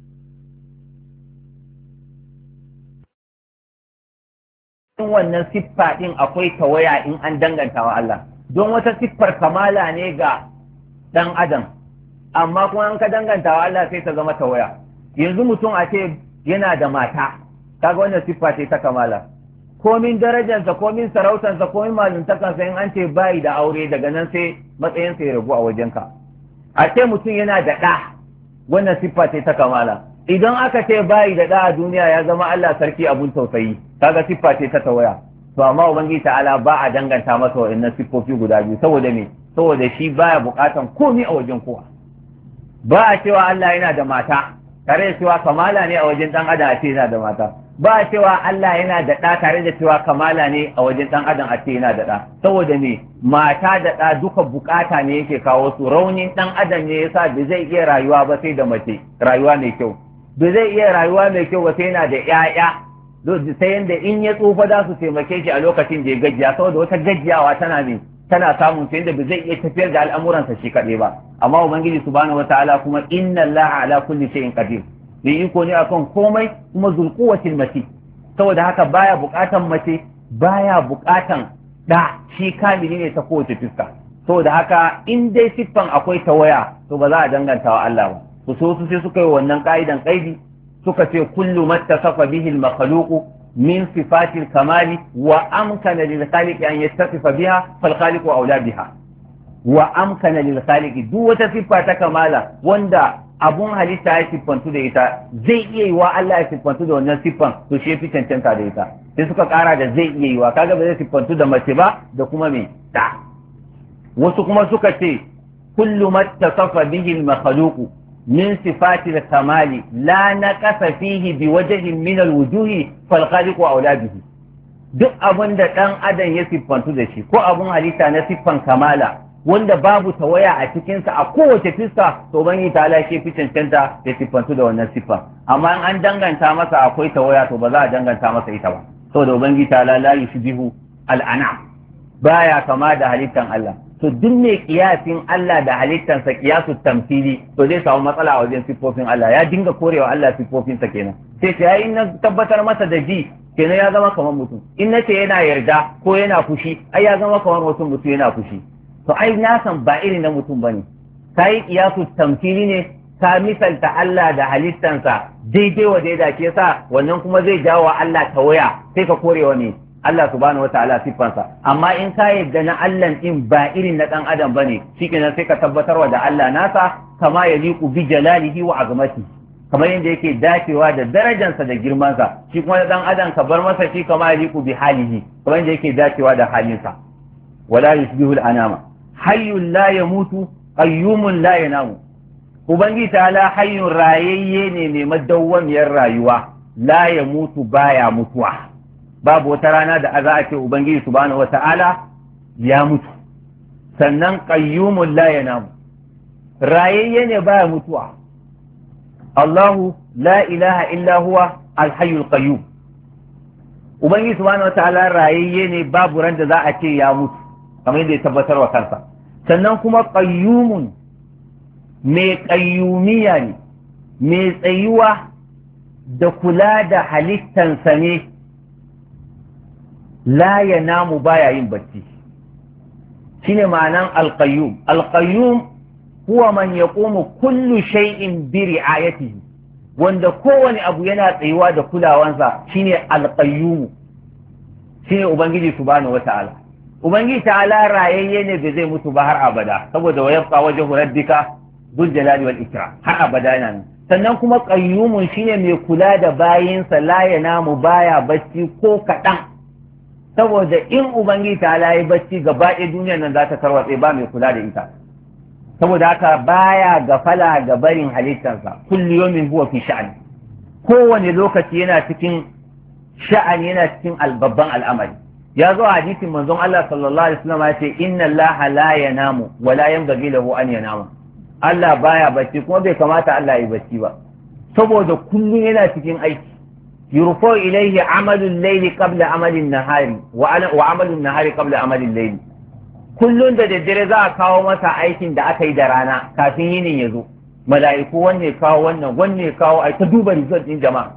In wannan siffa din akwai tawaya in an danganta wa Allah, don wata siffar kamala ne ga ɗan adam, amma kuma an ka danganta wa Allah sai ta zama tawaya. Yanzu mutum a ce yana da mata, kaga wannan siffa ce ta kamala. Komin darajarsa, komin sarautarsa, komin maluntakansa, in an ce bayi da aure, daga nan sai matsayinsa ya ragu a wajenka. A ce mutum yana da ɗa, wannan siffa ce ta kamala. Idan aka ce bayi da ɗa a duniya ya zama Allah sarki abun tausayi, kaga siffa ce ta tawaya. To amma ubangiji ta'ala ba a danganta masa wa'annan siffofi guda biyu, saboda me? Saboda shi baya buƙatan komi a wajen kowa. Ba a cewa Allah yana da mata, tare da cewa kamala ne a wajen ɗan adam a ce yana da mata. Ba a cewa Allah yana da ɗa, tare da cewa kamala ne a wajen ɗan adam a ce yana da ɗa. Saboda me? Mata da ɗa duka bukata ne yake kawo su, raunin ɗan adam ne yasa ba zai iya rayuwa ba sai da mace, rayuwa mai kyau. Ba zai iya rayuwa mai kyau ba sai yana da ƴaƴa, sai yanda in ya tsufa za su taimake shi a lokacin da ya gajiya, saboda wata gajiyawa tana ne tana samun sai da ba zai iya tafiyar da al'amuransa shi kaɗai ba. Amma ubangiji subhanahu wataala kuma inna allaha ala kulli shay'in qadir, mai iko ne akan komai, kuma zulquwatil mati. Saboda haka baya buƙatan mace, baya buƙatan da, shi kamili ne ta kowace fuska. Saboda haka in dai siffan akwai tawaya, to ba za a danganta wa Allah ba. To so su sai suka yi wannan ka'idan kaidi, suka ce kullu mattasafa bihi al-makhluqu min sifati al-kamali wa amkana lil khaliqi an yattasifa biha fal khaliqu aula biha. Wa amkana lil khaliqi, duk wata siffa ta kamala wanda abun halitta ya siffantu da ita, zai iya yi wa Allah ya siffantu da wannan siffan, to shi fi cancanta da ita. Sai suka kara da zai iya yi wa, kaga ba zai siffantu da mace ba da kuma me da. Wasu kuma suka ce kullu mattasafa bihi al-makhluqu min sifati al-kamali la naqasa fihi biwajhin min al-wujuhi fal khaliqu aula bihi. duk abin da ɗan adam ya siffantu da shi ko abin halitta na siffan kamala wanda babu tawaya a cikinsa a kowace fiska to ubangiji ta'ala shi fi cancanta ya siffantu da wannan siffan amma in an danganta masa akwai tawaya to ba za a danganta masa ita ba saboda ubangiji ta'ala la yushbihu al'anam baya kama da halittan Allah to duk mai kiyasin Allah da halittansa kiyasu tamfili to zai samu matsala a wajen siffofin Allah ya dinga korewa Allah siffofinsa kenan sai ce yayin na tabbatar masa da ji kenan ya zama kamar mutum in nace yana yarda ko yana fushi ai ya zama kamar mutum mutum yana fushi to ai na san ba irin na mutum bane kai kiyasu tamfili ne ka misalta Allah da halittansa daidai wa daida ke sa wannan kuma zai jawo Allah tawaya sai ka korewa ne Allah subhanahu wataala siffansa amma in ka yadda na Allah din ba irin na dan adam bane shikenan sai ka tabbatarwa da Allah nasa kama yaliqu bi jalalihi wa azmatihi kamar yadda yake dacewa da darajansa da girmansa shi kuma da dan adam ka bar masa shi kama yaliqu bi halihi kamar yadda yake dacewa da halinsa wala yusbihu al-anama hayyun la yamutu qayyumun la yanamu ubangiji ta'ala hayyun rayayye ne mai madawwamiyar rayuwa la yamutu baya mutuwa babu wata rana da za a ce ubangiji subhanahu wata'ala ya mutu sannan qayyumun la yanamu rayayye ne baya mutuwa Allahu la ilaha illa huwa al-hayyul qayyum ubangiji subhanahu wata'ala rayayye ne babu ran da za a ce ya mutu kamar yadda ya tabbatar wa kansa sannan kuma qayyumun mai qayyumiya ne mai tsayuwa da kula da halittansa ne la ya namu baya yin bacci shine ma'anan alqayyum alqayyum huwa man yaqumu kullu shay'in bi ri'ayatihi wanda kowane abu yana tsayuwa da kulawansa shine alqayyum shine ubangiji subhanahu wata'ala ubangiji ta'ala rayayye ne bai zai mutu ba har abada saboda wa yabqa wajhu rabbika dhul jalali wal ikram har abada nan sannan kuma qayyumun shine mai kula da bayinsa la ya namu baya bacci ko kadan saboda in ubangiji ta layi bacci gaba ɗaya duniyar nan za ta tarwatse ba mai kula da ita saboda haka baya gafala ga barin halittarsa kullu yawmin huwa fi sha'ani kowane lokaci yana cikin sha'ani yana cikin babban al'amari ya zo a hadisin manzon Allah sallallahu alaihi wasallam ya ce inna Allah la yanamu wa la yanbaghi lahu an yanama Allah baya bacci kuma bai kamata Allah ya bacci ba saboda kullum yana cikin aiki يرفع إليه عمل الليل قبل عمل النهار وعمل النهار قبل عمل الليل kullun da daddare za a kawo masa aikin da aka yi da rana kafin yinin ya zo mala'iku wanne kawo wannan wanne kawo a ta duba result din jama'a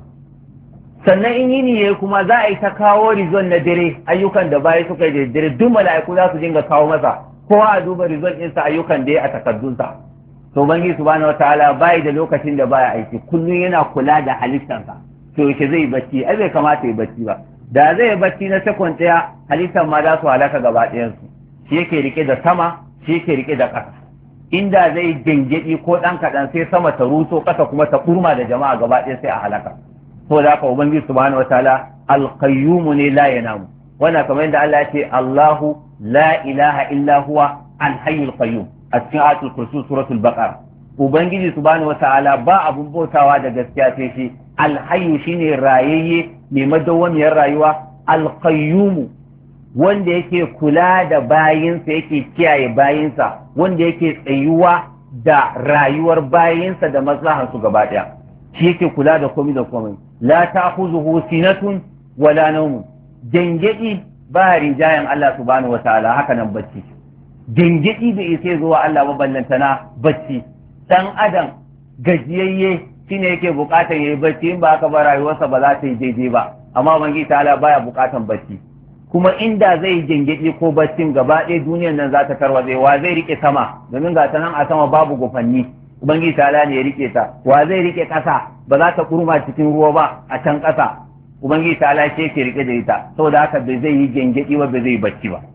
sannan in yini yayi kuma za a yi ta kawo result na dare ayyukan da bayi suka yi da daddare duk mala'iku za su dinga kawo masa kowa a duba result ɗinsa ayyukan da ya a takardunsa to bangi subhanahu wataala bai da lokacin da baya aiki kullun yana kula da halittarsa to yake zai bacci ai bai kamata ya bacci ba da zai bacci na sekon ɗaya halittar ma za su halaka gaba ɗayansu shi yake rike da sama shi yake rike da ƙasa inda zai gengedi ko ɗan kaɗan sai sama ta ruso ƙasa kuma ta kurma da jama'a gaba ɗaya sai a halaka to da haka ubangiji subhanahu wataala alqayyum ne la yanamu wannan kamar yadda Allah ya ce Allahu la ilaha illa huwa alhayyul qayyum a cikin ayatul kursi suratul baqara ubangiji subhanahu wataala ba abun bautawa da gaskiya sai shi alhayyu shine rayayye mai madawwamiyar rayuwa alqayyumu wanda yake kula da bayinsa yake kiyaye bayinsa wanda yake tsayuwa da rayuwar bayinsa da maslahansu gaba daya shi yake kula da komai da komai la ta'khuzuhu sinatun wala nawm gengedi ba rijayan Allah subhanahu wataala haka nan bacci gengedi da yake zuwa Allah maballantana bacci dan adam gajiyayye shine yake bukatar yayi bacci in ba haka ba rayuwarsa ba za ta yi daidai ba amma ubangiji ta'ala baya bukatan bacci kuma inda zai gengedi ko baccin gaba ɗaya duniyar nan za ta tarwatse wa zai rike sama domin ga ta nan a sama babu gufanni ubangiji ta'ala ne ya rike ta wa zai rike ƙasa ba za ta kurma cikin ruwa ba a can ƙasa ubangiji ta'ala ce yake rike da ita saboda haka bai zai yi gengedi ba bai zai yi bacci ba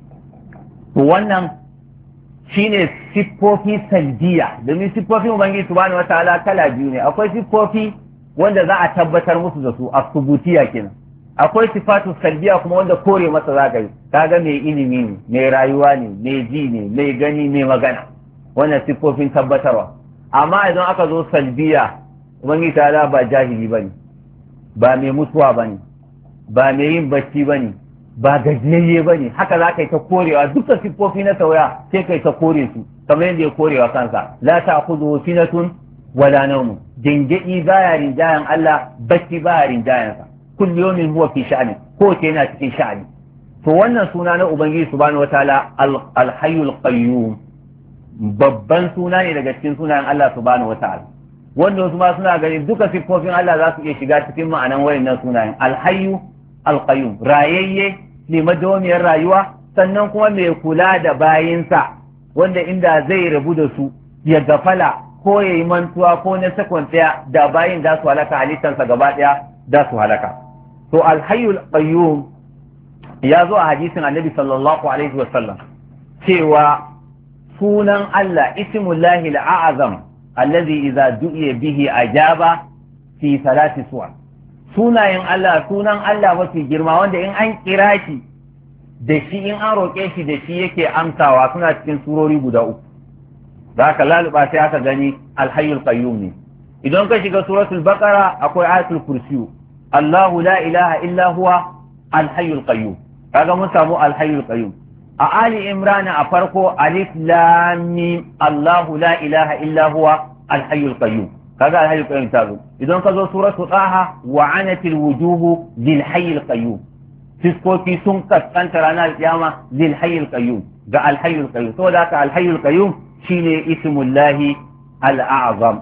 to wannan shine siffofi salbiya domin siffofin ubangiji subhanahu wataala kala biyu ne akwai siffofi wanda za a tabbatar musu da su a subutiya kenan akwai sifatu salbiya kuma wanda kore masa za ka yi kaga mai ilimi ne mai rayuwa ne mai ji ne mai gani mai magana wannan siffofin tabbatarwa amma idan aka zo salbiya ubangiji ta'ala ba jahili bane ba mai mutuwa bane ba mai yin bacci bane ba gajiyayye bane haka za ka yi ta korewa dukkan siffofi na tawaya sai kai ta kore su kamar yadda ya korewa kansa la ta'khudhu sinatun wala nawm dingadi baya rinjayan Allah bacci baya rinjayan sa kullu yawmin huwa fi sha'ni ko ce yana cikin sha'ani to wannan suna na ubangiji subhanahu wataala al-hayyul qayyum babban suna ne daga cikin sunayen Allah subhanahu wataala wanda wasu ma suna ganin duka siffofin Allah za su iya shiga cikin ma'anan wayannan sunayen al-hayyu al-qayyum rayayye ne madawamiyar rayuwa sannan kuma mai kula da bayinsa wanda inda zai rabu da su ya gafala ko ya yi mantuwa ko na sakon ɗaya da bayin za su halaka halittarsa gaba ɗaya za su halaka to al-hayyul qayyum ya zo a hadisin annabi sallallahu alaihi wa sallam cewa sunan Allah ismullahi al-a'zam allazi idza du'iya bihi ajaba fi salati suwar sunayen Allah sunan Allah mafi girma wanda in an kira shi da shi in an roƙe shi da shi yake amsawa suna cikin surori guda uku za ka laluba sai aka gani alhayyul qayyum ne idan ka shiga suratul baqara akwai ayatul kursiyu Allahu la ilaha illa huwa alhayyul qayyum kaga mun samu alhayyul qayyum a ali imran a farko alif lam mim Allahu la ilaha illa huwa alhayyul qayyum kaga alhayyul qayyum ta zo idan ka zo suratul taha wa anatil wujuhu lil hayyil qayyum fiskoki sun kaskanta ranar kiyama lil hayyil qayyum ga alhayyul qayyum saboda haka alhayyul qayyum shine ismullahi al-a'zam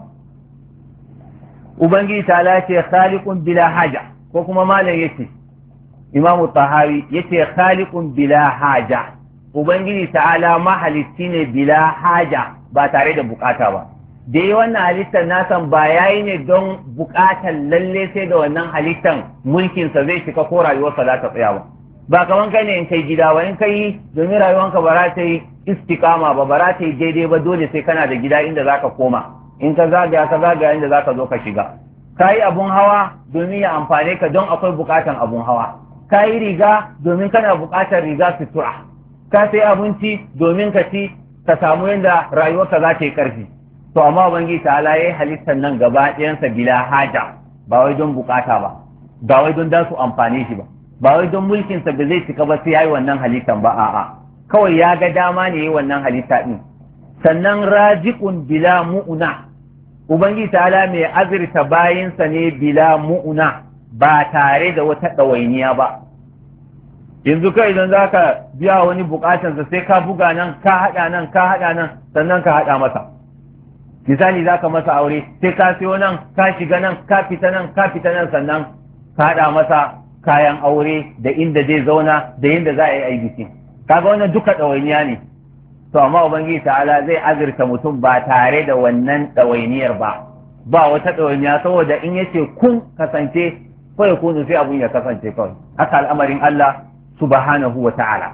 ubangiji ta lace khaliqun bila haja ko kuma malam yace imamu tahawi yace khaliqun bila haja ubangiji ta'ala mahalitti ne bila haja ba tare da bukata ba da yi wannan halittar nasan ba yayi ne don bukatan lalle sai da wannan halittar mulkinsa zai cika ko rayuwarsa za ta tsaya ba ba kaman kai ne in kai gida ba in kai domin rayuwanka ba za ta yi istikama ba ba za ta yi daidai ba dole sai kana da gida inda zaka koma in ka zagaya ka zagaya inda zaka zo ka shiga ka yi abun hawa domin ya amfane ka don akwai bukatan abun hawa ka yi riga domin kana bukatar riga sutura ka sai abinci domin ka ci ka samu yadda rayuwarka za ta yi karfi to amma ubangiji ta'ala yayi halittar nan gaba ɗayansa bila haja ba wai don bukata ba ba wai don dan su amfane shi ba ba wai don mulkinsa da zai cika ba sai yayi wannan halittan ba a'a kawai ya ga dama ne yayi wannan halitta din sannan rajiqun bila mu'una ubangiji ta'ala mai azirta bayinsa ne bila mu'una ba tare da wata ɗawainiya ba yanzu kai idan zaka biya wani bukatansa sai ka buga nan ka haɗa nan ka haɗa nan sannan ka haɗa masa misali zaka masa aure sai ka siyo nan ka shiga nan ka fita nan ka fita nan sannan ka haɗa masa kayan aure da inda zai zauna da yadda za a yi aiki kaga wannan duka ɗawainiya ne to amma ubangiji ta'ala zai azurta mutum ba tare da wannan ɗawainiyar ba ba wata ɗawainiya saboda in yace kun kasance ko ya kunu sai abun ya kasance kawai haka al'amarin Allah subhanahu wa ta'ala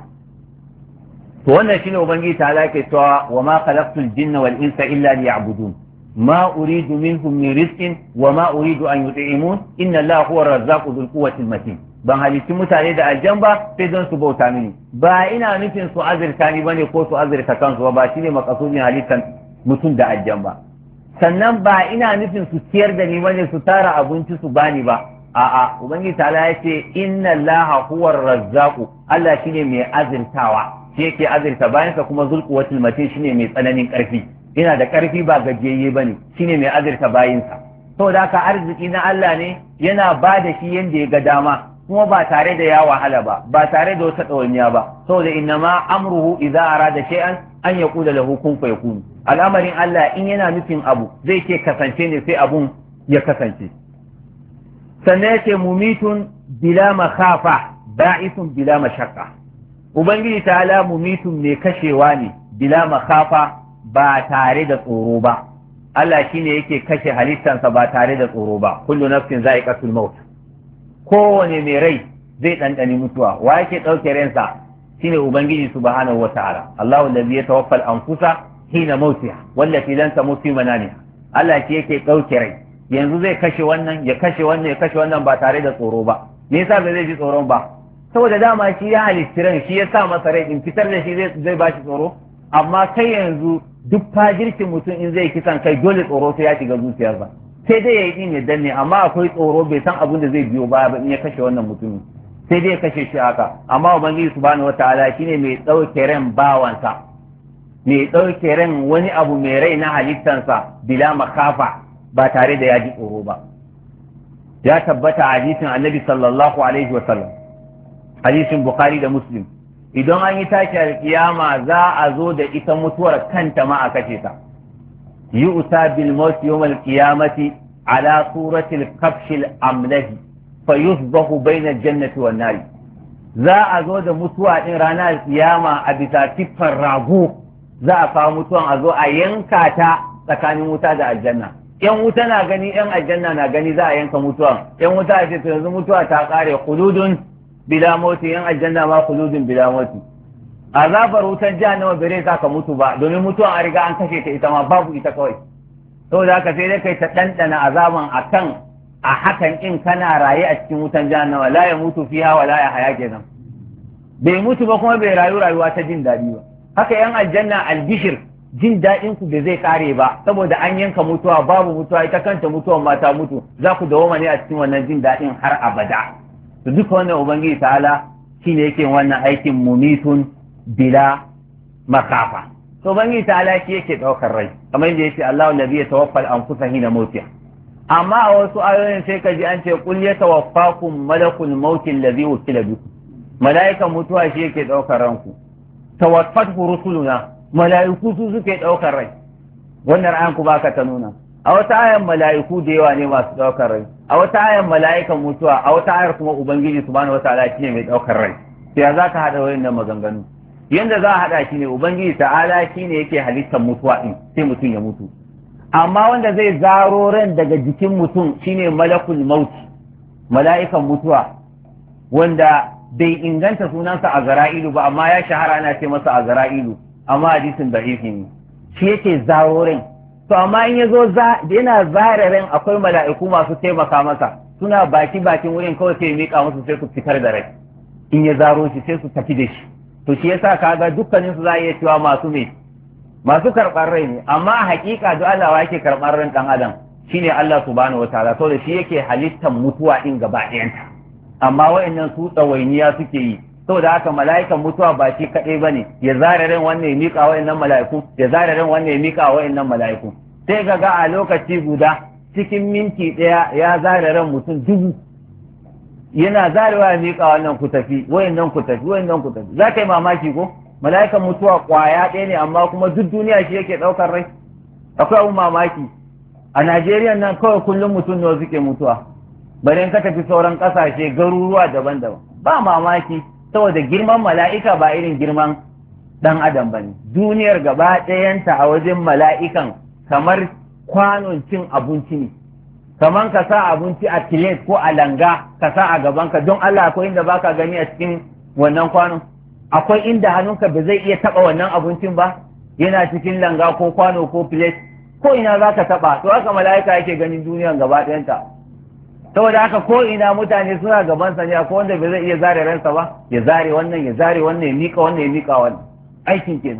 to wannan shine ubangiji ta'ala ke cewa wa ma khalaqtul jinna wal insa illa liya'budun ما أريد منهم من رزق وما أريد أن يطعمون إن الله هو الرزاق ذو القوة المتين ban halitti mutane da aljan ba sai don su bauta mini ba ina nufin su azurta ni bane ko su azurta kansu ba ba shine makasudin halittan mutum da aljan ba sannan ba ina nufin su ciyar da ni bane su tara abinci su bani ba a'a ubangiji ta'ala ya ce inna allaha huwa razzaqu Allah shine mai azurtawa shi yake azurta bayansa kuma zulquwatul matin shine mai tsananin karfi ina da ƙarfi ba gajiyayye ba ne shi ne mai azurta bayinsa saboda haka arziki na Allah ne yana ba da shi yadda ya ga dama kuma ba tare da ya wahala ba ba tare da wata ɗawainiya ba saboda inna ma amruhu idza arada shay'an an yaqula lahu kun fayakun al'amarin Allah in yana nufin abu zai ce kasance ne sai abun ya kasance sannan yace mumitun bila makhafa ba'ithun bila mashaqqa ubangiji ta'ala mumitun mai kashewa ne bila makhafa ba tare da tsoro ba Allah shine yake kashe halittansa ba tare da tsoro ba kullu nafsin za'iqatul maut kowane mai rai zai ɗanɗani mutuwa wa yake ɗauke ransa shine ubangiji subhanahu wata'ala Allahu allazi yatawaffa al-anfusa hina mautiha wallati lam tamut fi manamiha Allah shi yake ɗauke rai yanzu zai kashe wannan ya kashe wannan ya kashe wannan ba tare da tsoro ba me yasa ba zai ji tsoron ba saboda dama shi ya halitti ran shi ya sa masa rai in fitar da shi zai ba shi tsoro amma kai yanzu duk fajircin mutum in zai kisan kai dole tsoro sai ya shiga zuciyar ba sai dai ya yi din ya danne amma akwai tsoro bai san abin da zai biyo baya ba in ya kashe wannan mutumin sai dai kashe shi haka. Amma ubangiji subhanahu wataala shine mai ɗauke ran bawansa, mai ɗauke ran wani abu mai rai na halittansa bila makafa, ba tare da ya ji tsoro ba. Ya tabbata a hadisin annabi sallallahu alaihi wa sallam, hadisin bukhari da muslim, idan an yi tashi alkiyama za a zo da ita mutuwar kanta ma a kashe ta. yu'ta bil maut yawm al qiyamati ala surati al kafsh al amlahi fayusbahu bayna al jannati wan nar. Za a zo da mutuwa din ranar kiyama a bisa tiffar rago, za a kawo mutuwan a zo a yanka ta tsakanin wuta da aljanna. yan wuta na gani yan aljanna na gani, za a yanka mutuwan. yan wuta a ce to yanzu mutuwa ta kare, khuludun bila mauti, yan aljanna ma khuludun bila mauti. azabar wutan jahannama bai sa ka mutu ba, domin mutuwan an riga an kashe ta ita ma babu ita kawai. saboda haka sai dai kai ta ɗanɗana azaban akan a hakan in kana raye a cikin wutan jahannama, la ya mutu fiha wa la ya haya kenan. bai mutu ba kuma bai rayu rayuwa ta jin daɗi ba. haka yan aljanna albishir, jin daɗin ku da zai kare ba, saboda an yanka mutuwa, babu mutuwa, ita kanta mutuwan ma ta mutu, za ku dawoma ne a cikin wannan jin daɗin har abada. to duka wannan ubangiji ta'ala shine yake wannan aikin mumitun bila makafa. to ubangiji ta'ala shi yake ɗaukar rai, kamar yadda yake Allahu allazi yatawaffa al-anfusa hina mautiha. amma a wasu ayoyin sai ka ji an ce qul yatawaffakum malakul mauti allazi wukila bikum, mala'ikan mutuwa shi yake ɗaukar ranku. tawaffatu rusuluna, mala'iku su suke ɗaukar rai. wannan ayan ku baka ta nuna. a wata ayan mala'iku da yawa ne masu ɗaukar rai, a wata ayan mala'ikan mutuwa, a wata ayar kuma ubangiji subhanahu wataala shine mai ɗaukar rai. sai ya zaka hada wayannan maganganu? yanda za a hada shi ne ubangiji ta'ala shine yake halittar mutuwa din, sai mutum ya mutu. amma wanda zai zaro ran daga jikin mutum shine malakul maut, mala'ikan mutuwa, wanda bai inganta sunansa a zara'ilu ba, amma ya shahara ana ce masa a zara'ilu, amma hadisin da'ifi ne. shi yake zaro ran. to amma in yazo yana zare ran, akwai mala'iku masu taimaka masa, suna baki bakin wurin kawai sai mika musu sai su fitar da rai. in ya zaro shi sai su tafi da shi. to shi yasa kaga dukkanin su za a iya cewa masu me masu karɓar rai ne, amma a hakika duk Allah yake karɓar ran dan adam shine Allah subhanahu wataala, to da shi yake halittar mutuwa din gaba ɗayanta. amma wa'annan su tsawainiya suke yi, saboda haka mala'ikan mutuwa ba shi kaɗai ba ne, ya zare ran wannan ya miƙa wa'annan mala'iku, ya zare ran wannan ya miƙa wa'annan mala'iku. sai ga ga a lokaci guda cikin minti ɗaya ya zare ran mutum dubu, yana zarewa ya miƙa wannan ku tafi, wa'annan ku tafi, wa'annan ku tafi. za ka yi mamaki ko mala'ikan mutuwa ƙwaya ɗaya ne, amma kuma duk duniya shi yake ɗaukar rai. akwai abun mamaki a Najeriya nan kawai kullum mutum nawa suke mutuwa, bari in ka tafi sauran ƙasashe garuruwa daban-daban. ba mamaki saboda girman mala'ika ba irin girman ɗan adam ba ne. duniyar gaba ɗayanta a wajen mala'ikan kamar kwanon cin abinci ne, kamar ka sa abinci a tilet ko a langa ka sa a gabanka. don Allah akwai inda baka gani a cikin wannan kwanon? akwai inda hannunka ba zai iya taɓa wannan abincin ba, yana cikin langa ko kwano ko tilet, ko ina za ka taɓa. to haka mala'ika yake ganin duniyar gaba ɗayanta. saboda haka ko ina mutane suna gaban sa ne, akwai wanda bai zai iya zare ransa ba, ya zare wannan ya zare wannan ya mika wannan ya mika wannan. aikin kenan.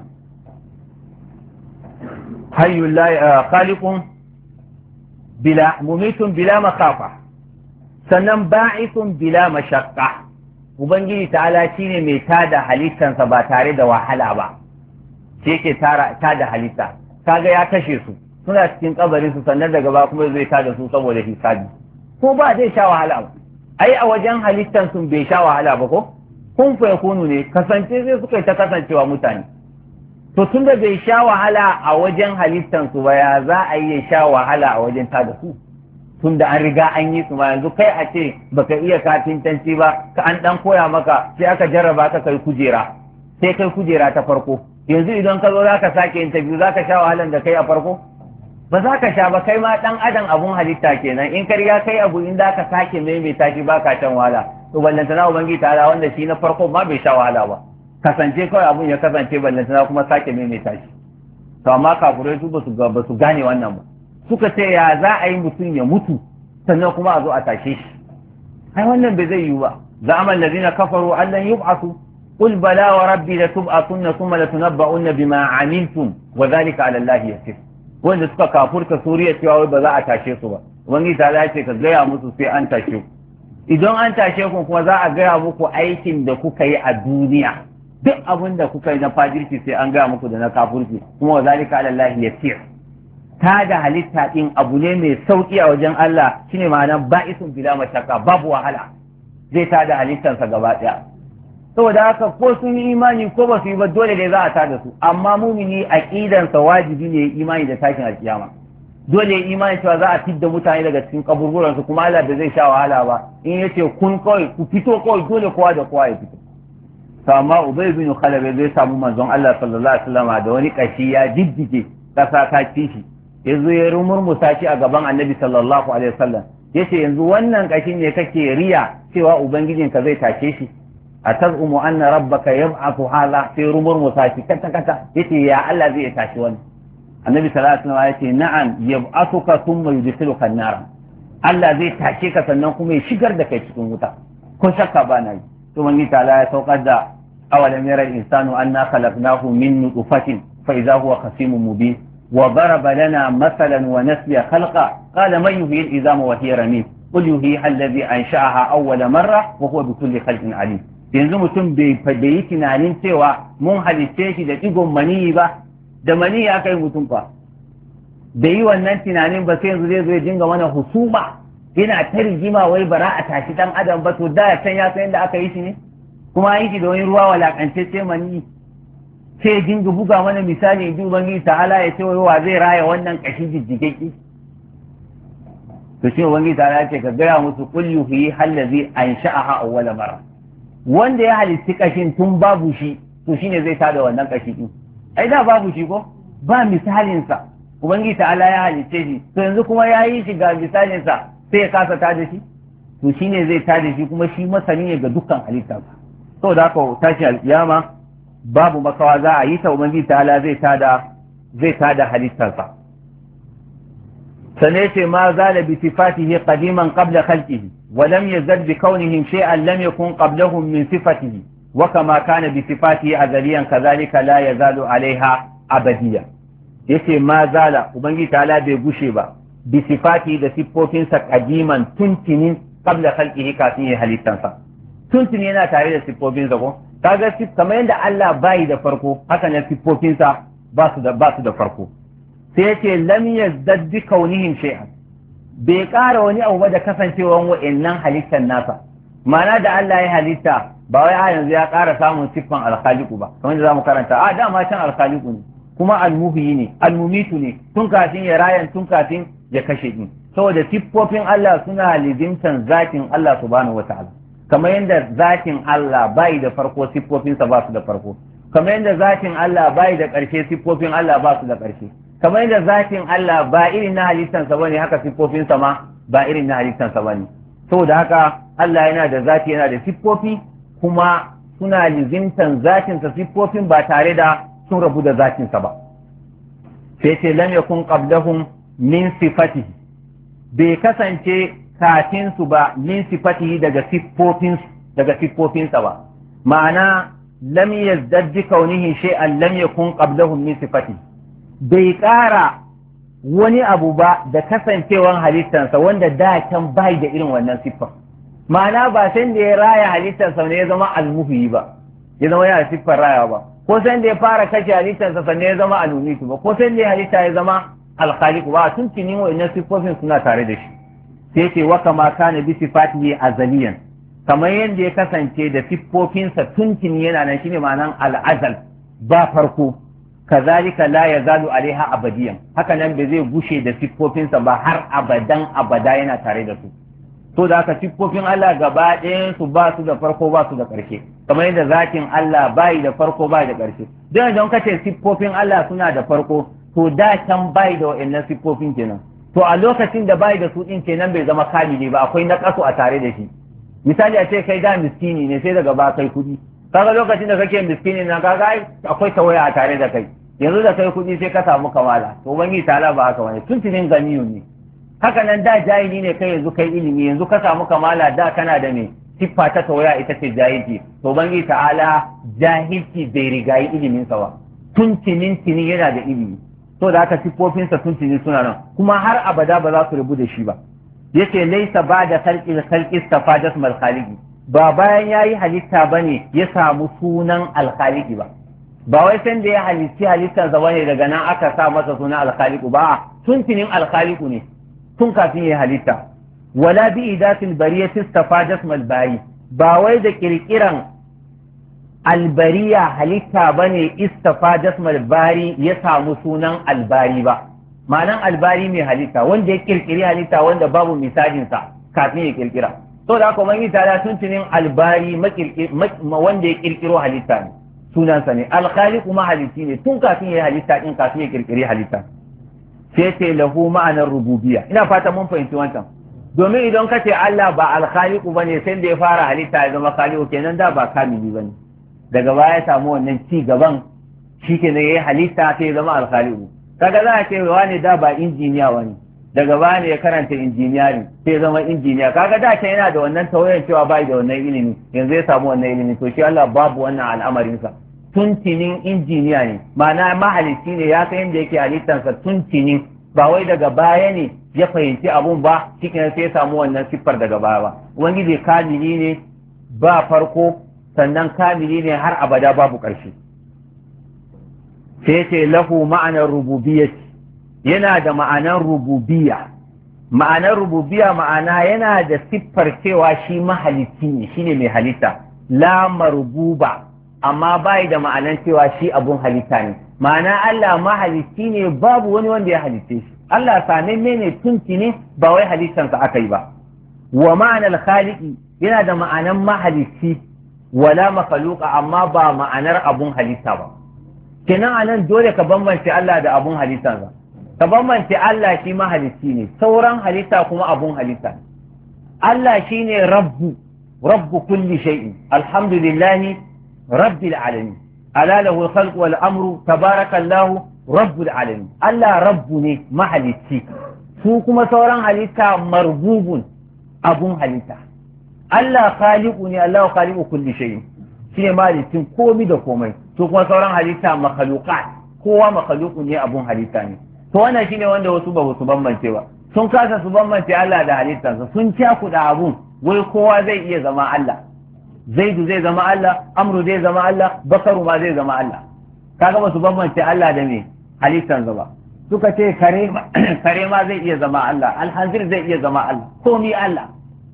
hayyul la khaliqun bila mumitun bila makafa, sannan ba'ithun bila mashaqqa. ubangiji ta'ala shine mai tada halittansa ba tare da wahala ba, shi yake tara tada halitta. kaga ya kashe su suna cikin kabarin su, sannan daga ba kuma zai tada su saboda hisabi. ko ba zai sha wahala ba. ai a wajen halittan sun bai sha wahala ba ko kun fa yakunu ne, kasance sai suka yi ta kasancewa mutane. to tun da bai sha wahala a wajen halittan su ba, ya za a yi sha wahala a wajen tada su? tun da an riga an yi su ma. yanzu kai a ce baka iya kafintanci ba, ka an dan koya maka, sai aka jarraba ka kai kujera, sai kai kujera ta farko. yanzu idan ka zo za ka sake yin ta biyu, za ka sha wahalan da kai a farko? ba za ka sha ba. kai ma dan adam abun halitta kenan, in ka riga kai abu in da ka sake maimaita shi ba ka shan wahala. to ballantana ubangiji ta wanda shi na farko ma bai sha wahala ba, kasance kawai abun ya kasance, ballantana kuma sake maimaita shi. to amma kafurai su ba su gane wannan ba. suka ce ya za a yi mutum ya mutu sannan kuma a zo a tashe shi? ai wannan bai zai yiwu ba. za'ama allazina kafaru an lan yub'athu qul bala wa rabbi la tub'athunna thumma la tunabba'unna bima 'amiltum wa dhalika 'ala allahi yasir. wanda suka kafurta suriya cewa wai ba za a tashe su ba, ubangiji ta ce ka gaya musu sai an tashe ku. idan an tashe ku kuma za a gaya muku aikin da kuka yi a duniya duk abin da kuka yi na fajirci sai an gaya muku da na kafirci kuma wa zalika ala Allah yasir ta da halitta din abu ne mai sauki a wajen Allah shine ma'ana ba'isun bila mashaka babu wahala zai ta da halittansa gaba daya saboda haka ko sun yi imani ko ba su yi ba dole dai za a tada su amma mumini aqidansa wajibi ne imani da tashin alkiyama dole ya imani cewa za a fidda mutane daga cikin kaburburan su kuma Allah da zai sha wahala ba in yace kun kawai ku fito kawai dole kowa da kowa ya fito to amma Ubay bin Khalaf zai samu manzon Allah sallallahu alaihi wasallam da wani kashi ya jijjige kasa ta kishi yazo ya rumurmusa shi a gaban Annabi sallallahu alaihi wasallam yace yanzu wannan kashin ne kake riya cewa ubangijinka zai tashe shi atazumu anna rabbaka yab'athu hala sai rumurmusa shi kata kata yace ya Allah zai tashi wannan Annabi sallallahu alaihi wasallam yace na'am yab'athuka thumma yudkhiluka an-nar Allah zai tashe ka sannan kuma ya shigar da kai cikin wuta ko shakka ba na yi to manni ta'ala ya saukar da awalam yara al-insanu anna khalaqnahu min nutfatin fa idha huwa khasimun mubin wa daraba lana masalan wa nasiya khalqa qala man yuhyi al-izama wa hiya ramim qul yuhyiha alladhi ansha'aha awwala marra wa huwa bi kulli khalqin alim yanzu mutum bai yi tunanin cewa mun halicce shi da digon maniyi ba da maniyi ya kai mutum fa da yi wannan tunanin ba sai yanzu zai zo ya dinga mana husuma yana ta rigima wai bara a tashi dan adam ba to da can ya san yadda aka yi shi ne kuma an yi shi da wani ruwa walakance maniyi sai ya dinga buga mana misali in ji ubangiji ta'ala ya ce wai wa zai raya wannan kashi jijjigeki to shi ubangiji ta'ala ya ce ka gaya musu kul yuhyi allazi ansha'aha awwala marra wanda ya halitti kashin tun babu shi to shine zai tada wannan kashi din ai da babu shi ko ba misalin sa ubangiji ta'ala ya halicce shi to yanzu kuma ya yi shi ga misalin sa sai ya kasa tada shi to shine zai tada shi kuma shi masani ne ga dukkan halitta saboda haka tashi alkiyama babu makawa za a yi ta ubangiji ta'ala zai tada zai tada halittarsa sanai ce ma zala bi sifatihi qadiman qabla khalqihi wa lam yazad bi kaunihim shay'an lam yakun qablahum min sifatihi wa kama kana bi sifatihi azaliyan kadhalika la yazalu alaiha abadiya yace ma zala ubangiji ta'ala bai gushe ba bi sifati da siffofinsa qadiman tuntinin qabla khalqihi kafin ya halittansa tuntuni yana tare da siffofinsa ko kaga sif kamar yadda Allah bai da farko haka ne siffofinsa ba su da ba su da farko sai yace lam yazdad bi kaunihim shay'an bai ƙara wani abu ba da kasancewan wa'annan halittan nasa ma'ana da Allah ya halitta ba wai a yanzu ya ƙara samun siffan alkhaliqu ba kamar yadda zamu karanta a dama can alkhaliqu ne kuma almuhyi ne almumitu ne tun kafin ya rayan tun kafin ya kashe din saboda siffofin Allah suna lizimtan zatin Allah subhanahu wataala kamar yadda zatin Allah bai da farko siffofinsa ba su da farko kamar yadda zatin Allah bai da ƙarshe siffofin Allah ba su da ƙarshe kamar yadda zatin Allah ba irin na halittansa bane haka siffofinsa ma ba irin na halittansa bane saboda haka Allah yana da zati yana da siffofi kuma suna lizimtan zatinsa siffofin ba tare da sun rabu da zatinsa ba sai ce lam yakun qablahum min sifatihi bai kasance kafin su ba min sifatihi daga siffofinsu daga siffofinsa ba ma'ana lam yazdad bi kaunihi shay'an lam yakun qablahum min sifatihi bai ƙara wani abu ba da kasancewan halittansa wanda da can bai da irin wannan siffar ma'ana ba san da ya raya halittansa ne ya zama almuhi ba ya zama yana siffar raya ba ko san da ya fara kashe halittansa sannan ya zama alumitu ba ko san da ya halitta ya zama alkhaliqu ba tun tuni wa'annan siffofin suna tare da shi sai ce wa kama kana bi sifatihi azaliyan kamar yadda ya kasance da siffofinsa tun tuni yana nan shine ma'anan al'azal ba farko kazalika la yazalu alaiha abadiyan haka nan bai zai gushe da siffofinsa ba har abadan abada yana tare da su to da haka siffofin Allah gaba ɗayan su ba su da farko ba su da ƙarshe kamar yadda zakin Allah bai da farko bai da ƙarshe don don kace siffofin Allah suna da farko to da can bai da wa'annan siffofin kenan to a lokacin da bai da su din kenan bai zama kamili ba akwai naƙasu a tare da shi misali a ce kai da miskini ne sai daga ba kai kuɗi kaga lokacin da kake miskini na kaga akwai tawaya a tare da kai yanzu da kai kuɗi sai ka samu kamala to ubangiji ta'ala ba haka wani tuntunin ganiyu ne haka nan da jahili ne kai yanzu kai ilimi yanzu ka samu kamala da kana da me siffa ta tawaya ita ce jahilci to ubangiji ta'ala jahilci bai rigayi ilimin sa ba tuntunin tuni yana da ilimi to da haka siffofinsa tuntuni suna nan kuma har abada ba za su rubu da shi ba yace laysa ba'da khalqil khalqi istafadat mal khaliqi ba bayan yayi halitta bane ya samu sunan al khaliqi ba ba wai san da ya halitti halittar sa bane daga nan aka sa masa sunan al khaliqu ba tuntunin al khaliqu ne tun kafin ya halitta wala bi idatil bariyati istafadat mal bari ba wai da kirkiran albariya halitta bane istafadat mal bari ya samu sunan albari ba ma'anan albari mai halitta wanda ya kirkiri halitta wanda babu misalinsa kafin ya kirkira to da haka wani tara tuntunin albari wanda ya kirkiro halitta ne sunansa ne alkhali kuma halitti ne tun kafin ya halitta din kafin ya kirkiri halitta sai ce lahu ma'anar rububiyya ina fata mun fahimci wancan domin idan ka ce Allah ba alkhaliqu bane sai da ya fara halitta ya zama khaliqu kenan da ba kamili bane daga baya ya samu wannan ci gaban shikenan yayi halitta sai ya zama alkhaliqu kaga za a ce wani da ba injiniya wani daga baya ne ya karanta injiniyari sai ya zama injiniya kaga da can yana da wannan tawayan cewa bai da wannan ilimi yanzu ya samu wannan ilimi to shi Allah babu wannan al'amarin sa tuntinin injiniya ne ma'ana mahalicci ne ya san yadda yake halittansa tuntinin ba wai daga baya ne ya fahimci abun ba cikin sai ya samu wannan siffar daga baya ba ubangiji kamili ne ba farko sannan kamili ne har abada babu ƙarshe sai ce lahu ma'anar rububiyyah yana da ma'anar rububiyya ma'anar rububiyya ma'ana yana da siffar cewa shi mahalicci ne shine mai halitta la marbuba amma bai da ma'anar cewa shi abun halitta ne ma'ana Allah mahalicci ne babu wani wanda ya halitte shi Allah sananne ne tunki ne ba wai halittansa aka yi ba wa ma'anar khaliqi yana da ma'anar mahalicci wala makhluqa amma ba ma'anar abun halitta ba kenan anan dole ka bambance Allah da abun halittansa ka bambance Allah shi mahalicci ne sauran halitta kuma abun halitta ne Allah shine rabbu rabbu kulli shay'in alhamdulillahi rabbil alamin ala lahu al-khalq wal amru tabarakallahu rabbul alamin Allah rabbu ne mahalicci su kuma sauran halitta marbubun abun halitta Allah khaliqu ne Allah khaliqu kulli shay'in shine mahalicin komai da komai su kuma sauran halitta makhluqat kowa makhluqu ne abun halitta ne to wannan shine wanda wasu ba su bambance ba sun kasa su bambance Allah da halittarsa sun cakuɗa abun wai kowa zai iya zama Allah zaidu zai zama Allah amru zai zama Allah bakaru ma zai zama Allah kaga ba su bambance Allah da me halittarsa ba suka ce kare kare ma zai iya zama Allah alhanzir zai iya zama Allah komi Allah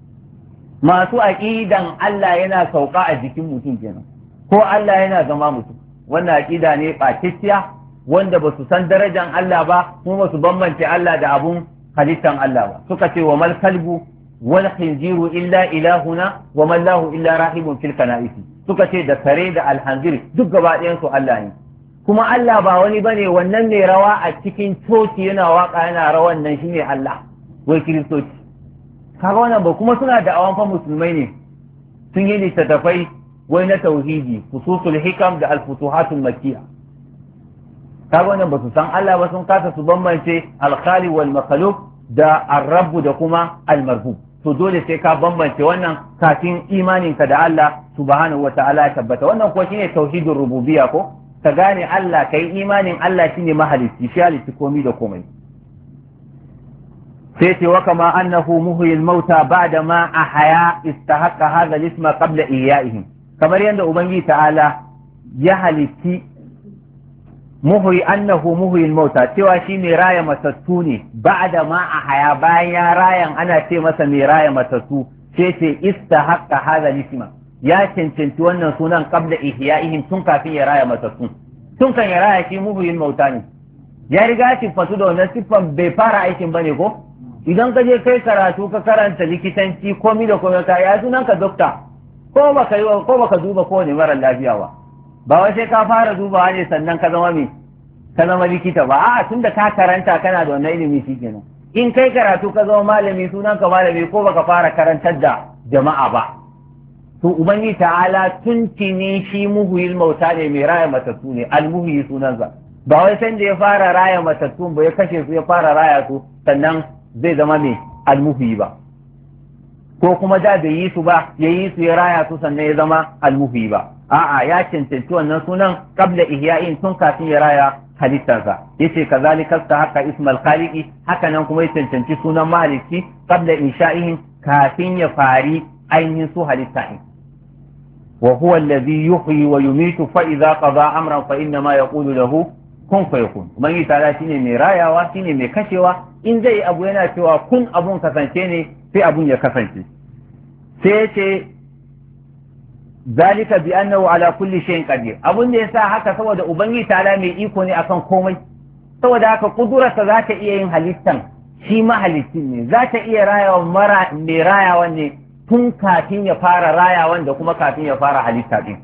masu aqidan Allah yana sauka a jikin mutum kenan ko Allah yana zama mutum wannan aqida ne ɓatacciya wanda ba su san darajan Allah ba kuma ba su bambance Allah da abun halittan Allah ba suka ce wa mal kalbu wal khinziru illa ilahuna wa man lahu illa rahibun fil kana'isi suka ce da kare da alhanzir duk gaba ɗayan su Allah ne kuma Allah ba wani bane wannan ne rawa a cikin coci yana waka yana rawan nan shine Allah wai kiristoci kaga wannan ba kuma suna da awan fa musulmai ne sun yi littattafai wai na tauhidi fususul hikam da al-futuhatul makkiyah kaga wannan ba su san Allah ba sun kasa su bambance al-khali wal makhluq da ar-rabb da kuma al-marbub to dole sai ka bambance wannan kafin imaninka da Allah subhanahu wata'ala ya tabbata wannan kuwa shine tauhidur rububiyya ko ka gane Allah kai imanin Allah shine mahalicci shi halitta komai da komai sai ce wa kama annahu muhyil mauta ba'da ma ahya istahaqqa hadha al-isma qabla iyaihim kamar yadda ubangiji ta'ala ya halitti muhyi annahu muhyil mauta cewa shi mai raya matattu ne ba'da ma ahya bayan ya rayan ana ce masa mai raya matattu sai ce istahaqqa hadha al-isma ya cancanci wannan sunan qabla ihyaihim tun kafin ya raya matattu tun kan ya raya shi muhyil mauta ne ya riga shi fatu da wannan siffan bai fara aikin bane ko idan ka je kai karatu ka karanta likitanci komi da komai ka ya sunan ka dokta ko baka yi ko baka duba ko ne mara lafiya ba ba wai sai ka fara dubawa ne sannan ka zama me ka zama likita ba a'a tunda ka karanta kana da wannan ilimi shikenan in kai karatu ka zama malami sunan ka malami ko baka fara karantar da jama'a ba to ubangi ta'ala tuntini shi muhyil mauta ne mai raya matattu ne al-muhyi sunansa ba wai san da ya fara raya matattun ba ya kashe su ya fara raya su sannan zai zama mai almuhi ba ko kuma da bai yi su ba ya yi su ya raya su sannan ya zama almuhi ba a'a ya cancanci wannan sunan qabla ihya'in tun kafin ya raya halittarsa yace kazalika ta haka ismal khaliqi haka nan kuma ya cancanci sunan mahalicci qabla insha'ihim kafin ya fari ainihin su halitta din wa huwa alladhi yuhyi wa yumitu fa idza qada amran fa inna ma yaqulu lahu kun fayakun ubangi ta'ala shine mai rayawa shine mai kashewa in zai abu yana cewa kun abun kasance ne sai abun ya kasance sai yace zalika bi annahu ala kulli shay'in qadir abun da yasa haka saboda ubangi ta'ala mai iko ne akan komai saboda haka kudurarsa za ta iya yin halittan shi mahalicin ne za ta iya rayawa mara mai rayawan ne tun kafin ya fara rayawan da kuma kafin ya fara halitta din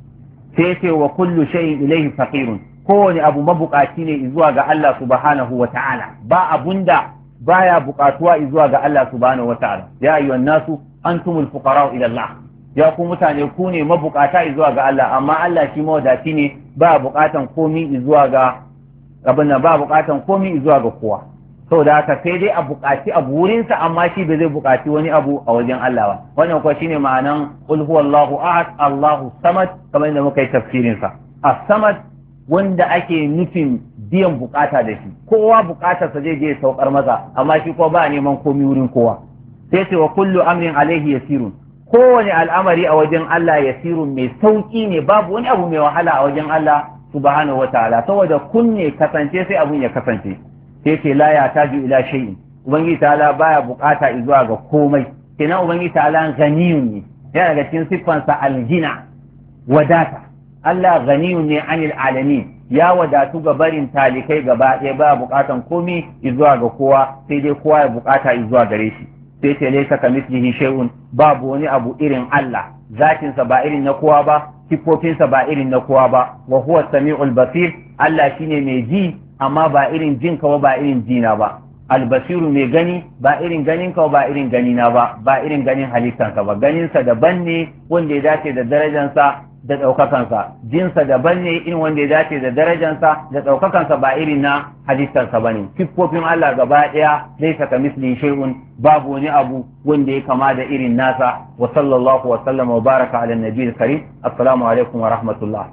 sai ce wa kullu shay'in ilayhi faqirun kowane abu mabukaci ne zuwa ga Allah subhanahu wa ta'ala ba abunda baya bukatuwa zuwa ga Allah subhanahu wa ta'ala ya ayyuhan nasu antumul fuqara ila Allah ya ku mutane ku ne mabukata zuwa ga Allah amma Allah shi mawadaci ne ba bukatan komi zuwa ga abin nan ba bukatan komi zuwa ga kowa saboda haka sai dai a bukaci abu wurinsa amma shi bai zai bukaci wani abu a wajen Allah ba wannan kuwa shine ma'anan qul huwallahu ahad Allahu samad kamar yadda muka yi tafsirin sa as-samad wanda ake nufin biyan bukata da shi kowa bukatarsa zai je saukar masa amma shi ko ba neman komi wurin kowa sai ce wa kullu amrin alaihi yasirun kowane al'amari a wajen Allah yasirun mai sauki ne babu wani abu mai wahala a wajen Allah subhanahu wataala saboda kunne kasance sai abun ya kasance sai ce la ya taju ila shay'in ubangiji ta'ala baya bukata zuwa ga komai kenan ubangiji ta'ala ganiyun ne yana daga cikin siffansa aljina wadata Allah ganiyun ne anil alamin ya wadatu ga barin talikai gaba ɗaya baya bukatan komai zuwa ga kowa sai dai kowa ya bukata zuwa gare shi sai ce laysa kamithlihi shay'un babu wani abu irin Allah zatinsa ba irin na kowa ba sifofinsa ba irin na kowa ba wa huwa samiul basir Allah shine mai ji amma ba irin jin ka ba irin jina ba albasiru mai gani ba irin ganin ka ba irin ganina ba ba irin ganin halittansa ba ganinsa daban ne wanda ya dace da darajansa da ɗaukakansa jinsa daban ne irin wanda ya dace da darajansa da ɗaukakansa ba irin na halittarsa ba ne siffofin Allah gaba ɗaya laisa ka misli shay'un babu wani abu wanda ya kama da irin nasa wa sallallahu wa sallama wa baraka ala nabiyil karim assalamu alaikum wa rahmatullah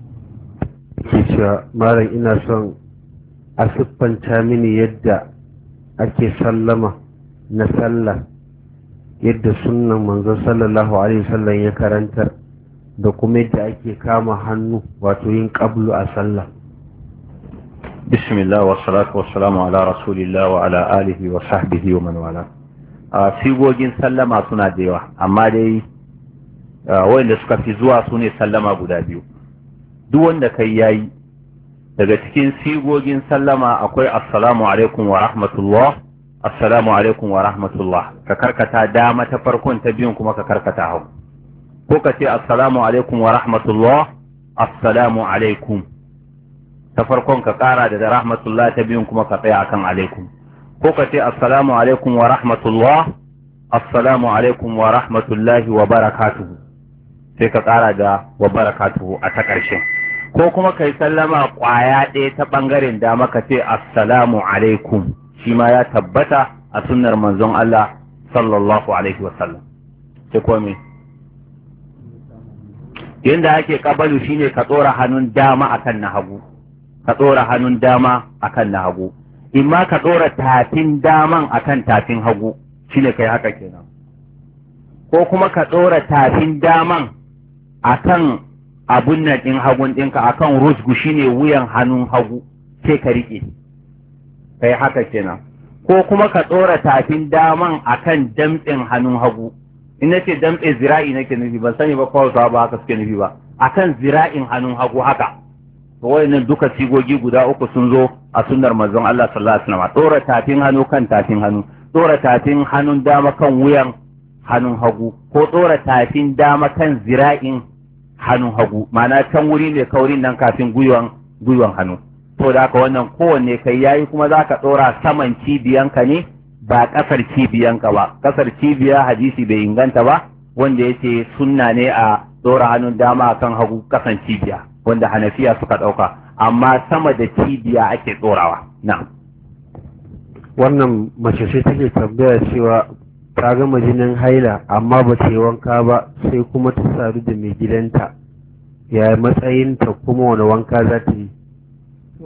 kisha malam ina son a siffanta mini yadda ake sallama na sallah yadda sunnan manzon sallallahu alaihi wasallam ya karantar da kuma yadda ake kama hannu wato yin qablu a sallah. Bismillah wa salatu wa salamu ala rasulillah wa ala alihi wa sahbihi wa man wala. A sigogin sallama suna da yawa amma dai wanda suka fi zuwa su ne sallama guda biyu. Duk wanda kai yayi daga cikin sigogin sallama akwai assalamu alaikum wa rahmatullah assalamu alaikum wa rahmatullah ka karkata dama ta farkon ta biyun kuma ka karkata hagu. ko ka ce assalamu alaikum wa rahmatullah assalamu alaikum ta farkon ka kara da rahmatullah ta biyun kuma ka tsaya akan alaikum ko ka ce assalamu alaikum wa rahmatullah assalamu alaikum wa rahmatullahi wa barakatuhu sai ka kara da wa barakatuhu a ta ƙarshen ko kuma kai sallama kwaya ɗaya ta ɓangaren dama ka ce assalamu alaikum shi ma ya tabbata a sunnar manzon Allah sallallahu alaihi wa sallam sai komai yanda ake kabalu shine ka tsora hannun dama akan na hagu ka tsora hannun dama akan na hagu imma ka tsora tafin daman akan tafin hagu shine kai haka kenan ko kuma ka tsora tafin daman akan abun nan din hagun ɗinka akan rusgu shine wuyan hannun hagu sai ka rike kai haka kenan ko kuma ka tsora tafin daman akan damtsin hannun hagu in nace damtse zira'i nake nufi ban sani ba kawai ba haka suke nufi ba akan zira'in hannun hagu haka to wayannan duka sigogi guda uku sun zo a sunnar manzon Allah sallallahu alaihi wasallam tsora tafin hannu kan tafin hannu tsora tafin hannun dama kan wuyan hannun hagu ko tsora tafin dama kan zira'in hannun hagu ma'ana can wuri ne kaurin nan kafin gwiwan gwiwan hannu to da haka wannan kowanne kai yayi kuma zaka tsora saman cibiyanka ne ba kasar cibiyanka ba kasar cibiya hadisi bai inganta ba wanda yace sunna ne a tsora hannun dama kan hagu kasan cibiya wanda hanafiya suka dauka amma sama da cibiya ake tsorawa na'am wannan mace sai take tambaya cewa ta gama jinin haila amma ba ta yi wanka ba sai kuma ta sadu da mai gidanta ya matsayinta kuma wani wanka za ta yi. To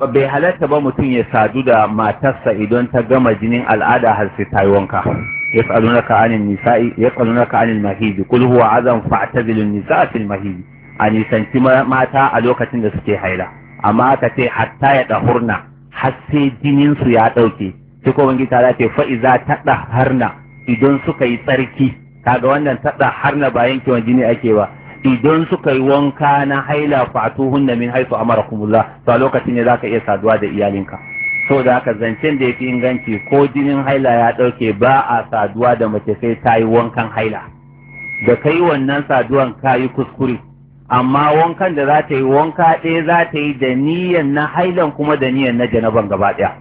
bai halatta ba mutum ya sadu da matarsa idan ta gama jinin al'ada har sai ta yi wanka. yas'alunaka 'anil nisa'i yas'alunaka 'anil mahid qul huwa azam fa'tazilun nisa'a fil mahid. A nisanci mata a lokacin da suke haila, amma aka ce hatta ya dahurna har sai jinin su ya dauke. Sai ko bangi ta ce fa iza tadaharna idan suka yi tsarki, kaga wannan tadaharna ba yankewan jini ake ba, idan suka yi wanka na haila fatuhunna min haythu amarakumullah, to a lokacin ne zaka iya saduwa da iyalinka. Saboda haka zancen da yafi inganci ko jinin haila ya dauke ba a saduwa da mace sai ta yi wankan haila. Da kai wannan saduwan ka yi kuskure, amma wankan da za ta yi wanka ɗaya za ta yi da niyan na hailan kuma da niyan na janaban gaba ɗaya.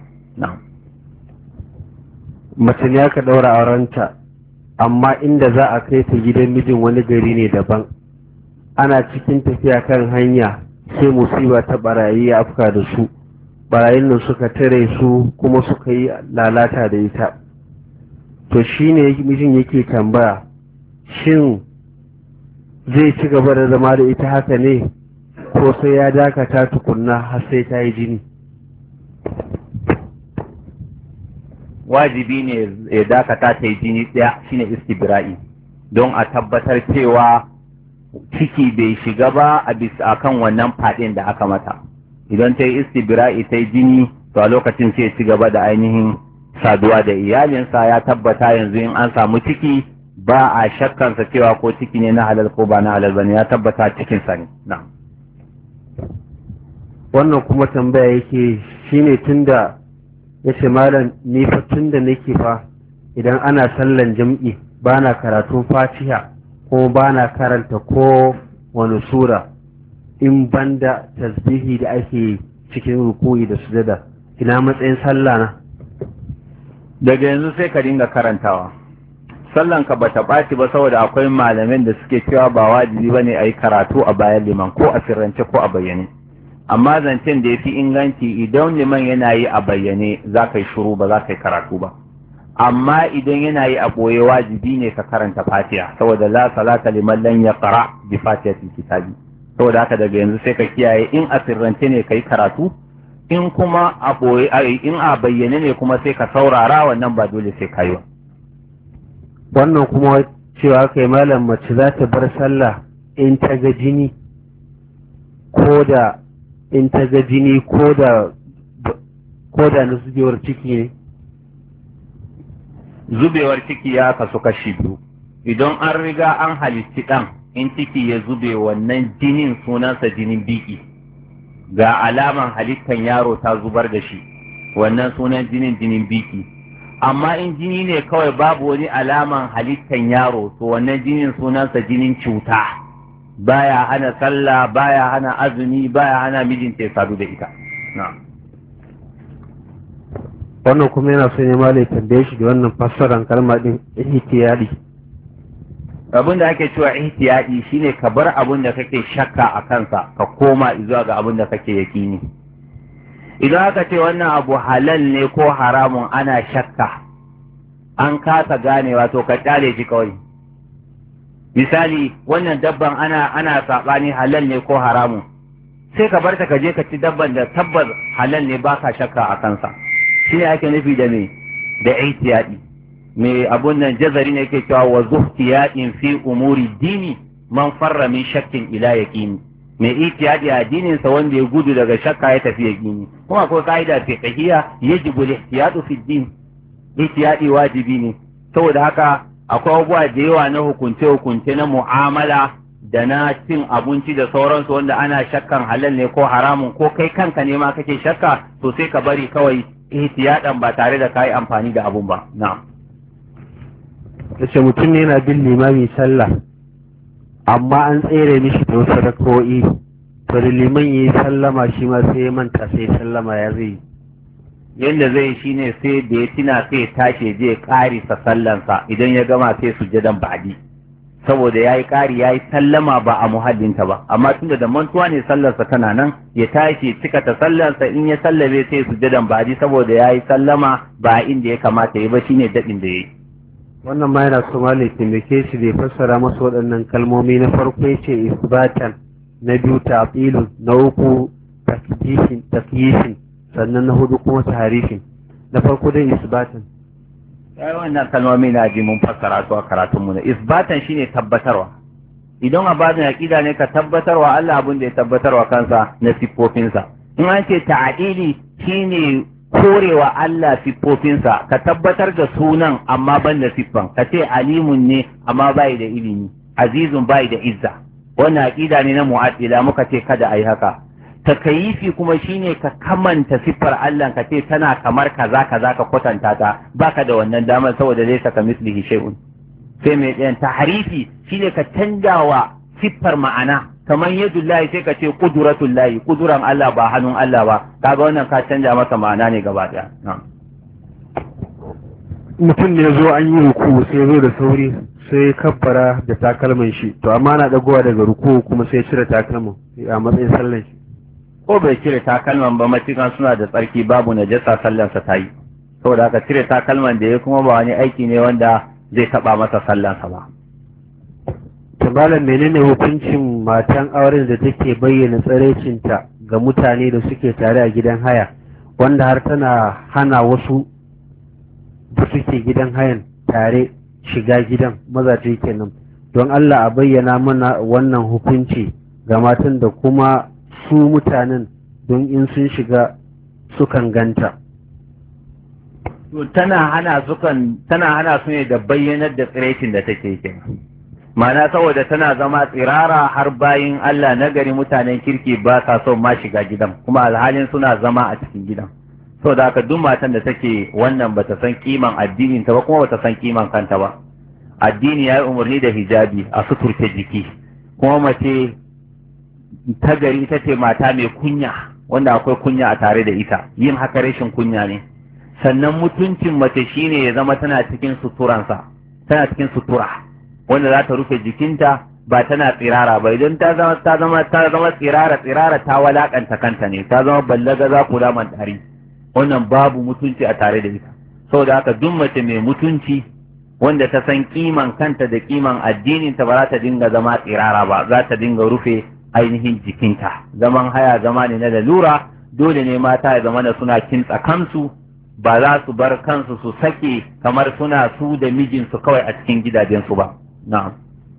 Mace ne aka ɗaura aurenta, amma inda za a kai ta gidan mijin wani gari ne daban. Ana cikin tafiya kan hanya sai musiba ta barayi ya afka da su. Barayin nan suka tare su kuma suka yi lalata da ita. To shi ne mijin yake tambaya, shin zai ci gaba da zama da ita haka ne ko sai ya dakata tukunna har sai ta yi jini? Wajibi ne ya dakata ta yi jini ɗaya shine istibra'i, don a tabbatar cewa ciki bai shiga ba a bisa kan wannan faɗin da aka mata. Idan ta yi istibra'i ta yi jini, to a lokacin sai ci gaba da ainihin saduwa da iyalinsa, ya tabbata yanzu in an samu ciki ba a shakkansa cewa ko ciki ne na halal ko ba na halal bane, ya tabbata cikinsa ne. Na'am. Wannan kuma tambaya yake shine tunda yace malam ni fa tunda nake fa idan ana sallan jam'i bana karatun Fatiha ko bana karanta ko wani sura in banda tasbihi da ake cikin ruku'i da sujada, ina matsayin sallah na? Daga yanzu sai ka dinga karantawa. Sallan ka bata ɓaci ba saboda akwai malamin da suke cewa ba wajibi bane a yi karatu a bayan liman ko a sirrance ko a bayyane. Amma zancen da ya fi inganci idan liman yana yi a bayyane za ka yi shuru ba za ka yi karatu ba. Amma idan yana yi a ɓoye wajibi ne ka karanta Fatiha, saboda la salata liman lam yaqra bi fatihatil kitabi. Saboda haka daga yanzu sai ka kiyaye in a sirrance ne ka yi karatu, in kuma a ɓoye in a bayyane ne kuma sai ka saurara, wannan ba dole sai ka yi. Wannan kuma cewa kai malam mace za ta bar sallah in ta ga jini ko da in ta ga jini ko da ko da na zubewar ciki ne? Zubewar ciki ya kasu kashi biyu. Idan an riga an halitti ɗan, in ciki ya zube wannan jinin sunansa jinin biki, ga alaman halittan yaro ta zubar da shi, wannan sunan jinin jinin biki. Amma in jini ne kawai babu wani alaman halittan yaro, to wannan jinin sunansa jinin cuta, baya hana sallah, baya hana azumi, baya hana mijinta ya sadu da ita. Wannan kuma yana so ne malai tambaye shi da wannan fassaran kalma din ihtiyadi. Abin da ake cewa ihtiyadi shine ka bar abin da kake shakka a kansa ka koma zuwa ga abin da kake yakini. Idan aka ce wannan abu halal ne ko haramun ana shakka, an kasa ganewa, to ka kyale shi kawai. Misali, wannan dabban ana ana saɓani halal ne ko haramun, sai ka bar ta ka je ka ci dabban da tabbas halal ne baka shakka a kansa. Shi ne ake nufi da me da ihtiyadi. Me abun nan jazari ne yake cewa wa zuhtiyadin fi umuri dini man farra min shakkin ila yaqini. Mai ihtiyadi a addininsa wanda ya gudu daga shakka ya tafi yaqini. Kuma akwai ka'ida fiqhiyya yajibu al-ihtiyadu fi din. Ihtiyadi wajibi ne. Saboda haka akwai abubuwa da yawa na hukunce hukunce na mu'amala da na cin abinci da sauransu wanda ana shakkan halal ne ko haramun, ko kai kanka ne ma kake shakka, to sai ka bari kawai ihtiyadan ba tare da kai amfani da abun ba. Na'am. Yace mutum ne yana bin limami sallah, amma an tsere mishi da wasu rak'o'i, to da liman yi sallama shi ma sai ya manta sai sallama ya zai. Yanda zai shi ne sai da ya tina sai tashi je karisa sallansa, idan ya gama sai sujadan ba'di, saboda ya yi ƙari ya yi sallama ba a muhallinta ba. Amma tunda da mantuwa ne sallarsa tana nan, ya tashi cika ta sallarsa, in ya sallabe sai sujadan ba'di saboda ya yi sallama ba inda ya kamata ya ba, shine daɗin da ya yi. Wannan ma yana so malai taimake shi da ya fassara masa waɗannan kalmomi. Na farko ya ce isbatan, na biyu ta'tilun, na uku takyifin takyifin sannan na hudu kuma taharifin. Na farko dai isbatan. Ai wannan kalmomi na ji mun fassara su a karatunmu ne. Isbatan shine tabbatarwa. Idan a babin aqida ne ka tabbatarwa Allah abin da ya tabbatarwa kansa na siffofinsa. In an ce ta'adili shine korewa Allah siffofinsa, ka tabbatar da sunan amma ban da siffan, ka ce alimun ne amma bai da ilimi, azizun bai da izza. Wannan aqida ne na mu'addila, muka ce kada ayi haka. Takayifi kuma shine ka kamanta siffar Allah, ka ce tana kamar kaza kaza ka kwatanta ta, baka da wannan damar saboda zai saka mislihi shay'un. Sai mai ɗayan tahrifi shine ka canjawa siffar ma'ana, kamar yadullahi sai ka ce qudratullahi, kuduran Allah ba hannun Allah ba, kaga wannan ka canja masa ma'ana ne gaba daya. Mutum ne zo an yi ruku sai zo da sauri sai kabbara da takalman shi, to amma na dagowa daga ruku kuma sai cire takalman a matsayin sallan shi. Ko bai cire takalman ba matukan suna da tsarki babu najasa sallansa ta yi, saboda haka cire takalman da ya kuma ba wani aiki ne wanda zai taba masa sallansa ba. Malam menene hukuncin matan auren da take bayyana tsaraicinta ga mutane da suke tare a gidan haya, wanda har tana hana wasu da suke gidan hayan tare shiga gidan mazaje kenan? Don Allah a bayyana mana wannan hukunci ga matan da kuma su mutanen, don in sun shiga sukan ganta. Tana hana sukan tana hana su ne da bayyanar da tsiraicin da take kenan. Ma'ana saboda tana zama tsirara har bayin Allah na gari mutanen kirki ba sa son ma shiga gidan, kuma alhalin suna zama a cikin gidan. Saboda haka duk matan da take wannan bata san kiman addinin ta ba kuma bata san kiman kanta ba. Addini ya yi umarni da hijabi a suturce jiki, kuma mace ta gari ita ce mata mai kunya, wanda akwai kunya a tare da ita, yin haka rashin kunya ne. Sannan mutuncin mace shine ya zama tana cikin suturansa, tana cikin sutura wanda za ta rufe jikinta ba tana tsirara ba. Idan ta zama ta zama ta zama tsirara tsirara ta walakanta kanta ne, ta zama ballaga za ku daman tari, wannan babu mutunci a tare da ita. Saboda haka duk mace mai mutunci wanda ta san kiman kanta da kiman addinin ta ba za ta dinga zama tsirara ba, za ta dinga rufe ainihin jikinta. Zaman haya zama ne na lalura, dole ne mata ya zama da suna kintsa kansu, ba za su bar kansu su sake kamar suna su da mijinsu kawai a cikin gidajensu ba. Na'am.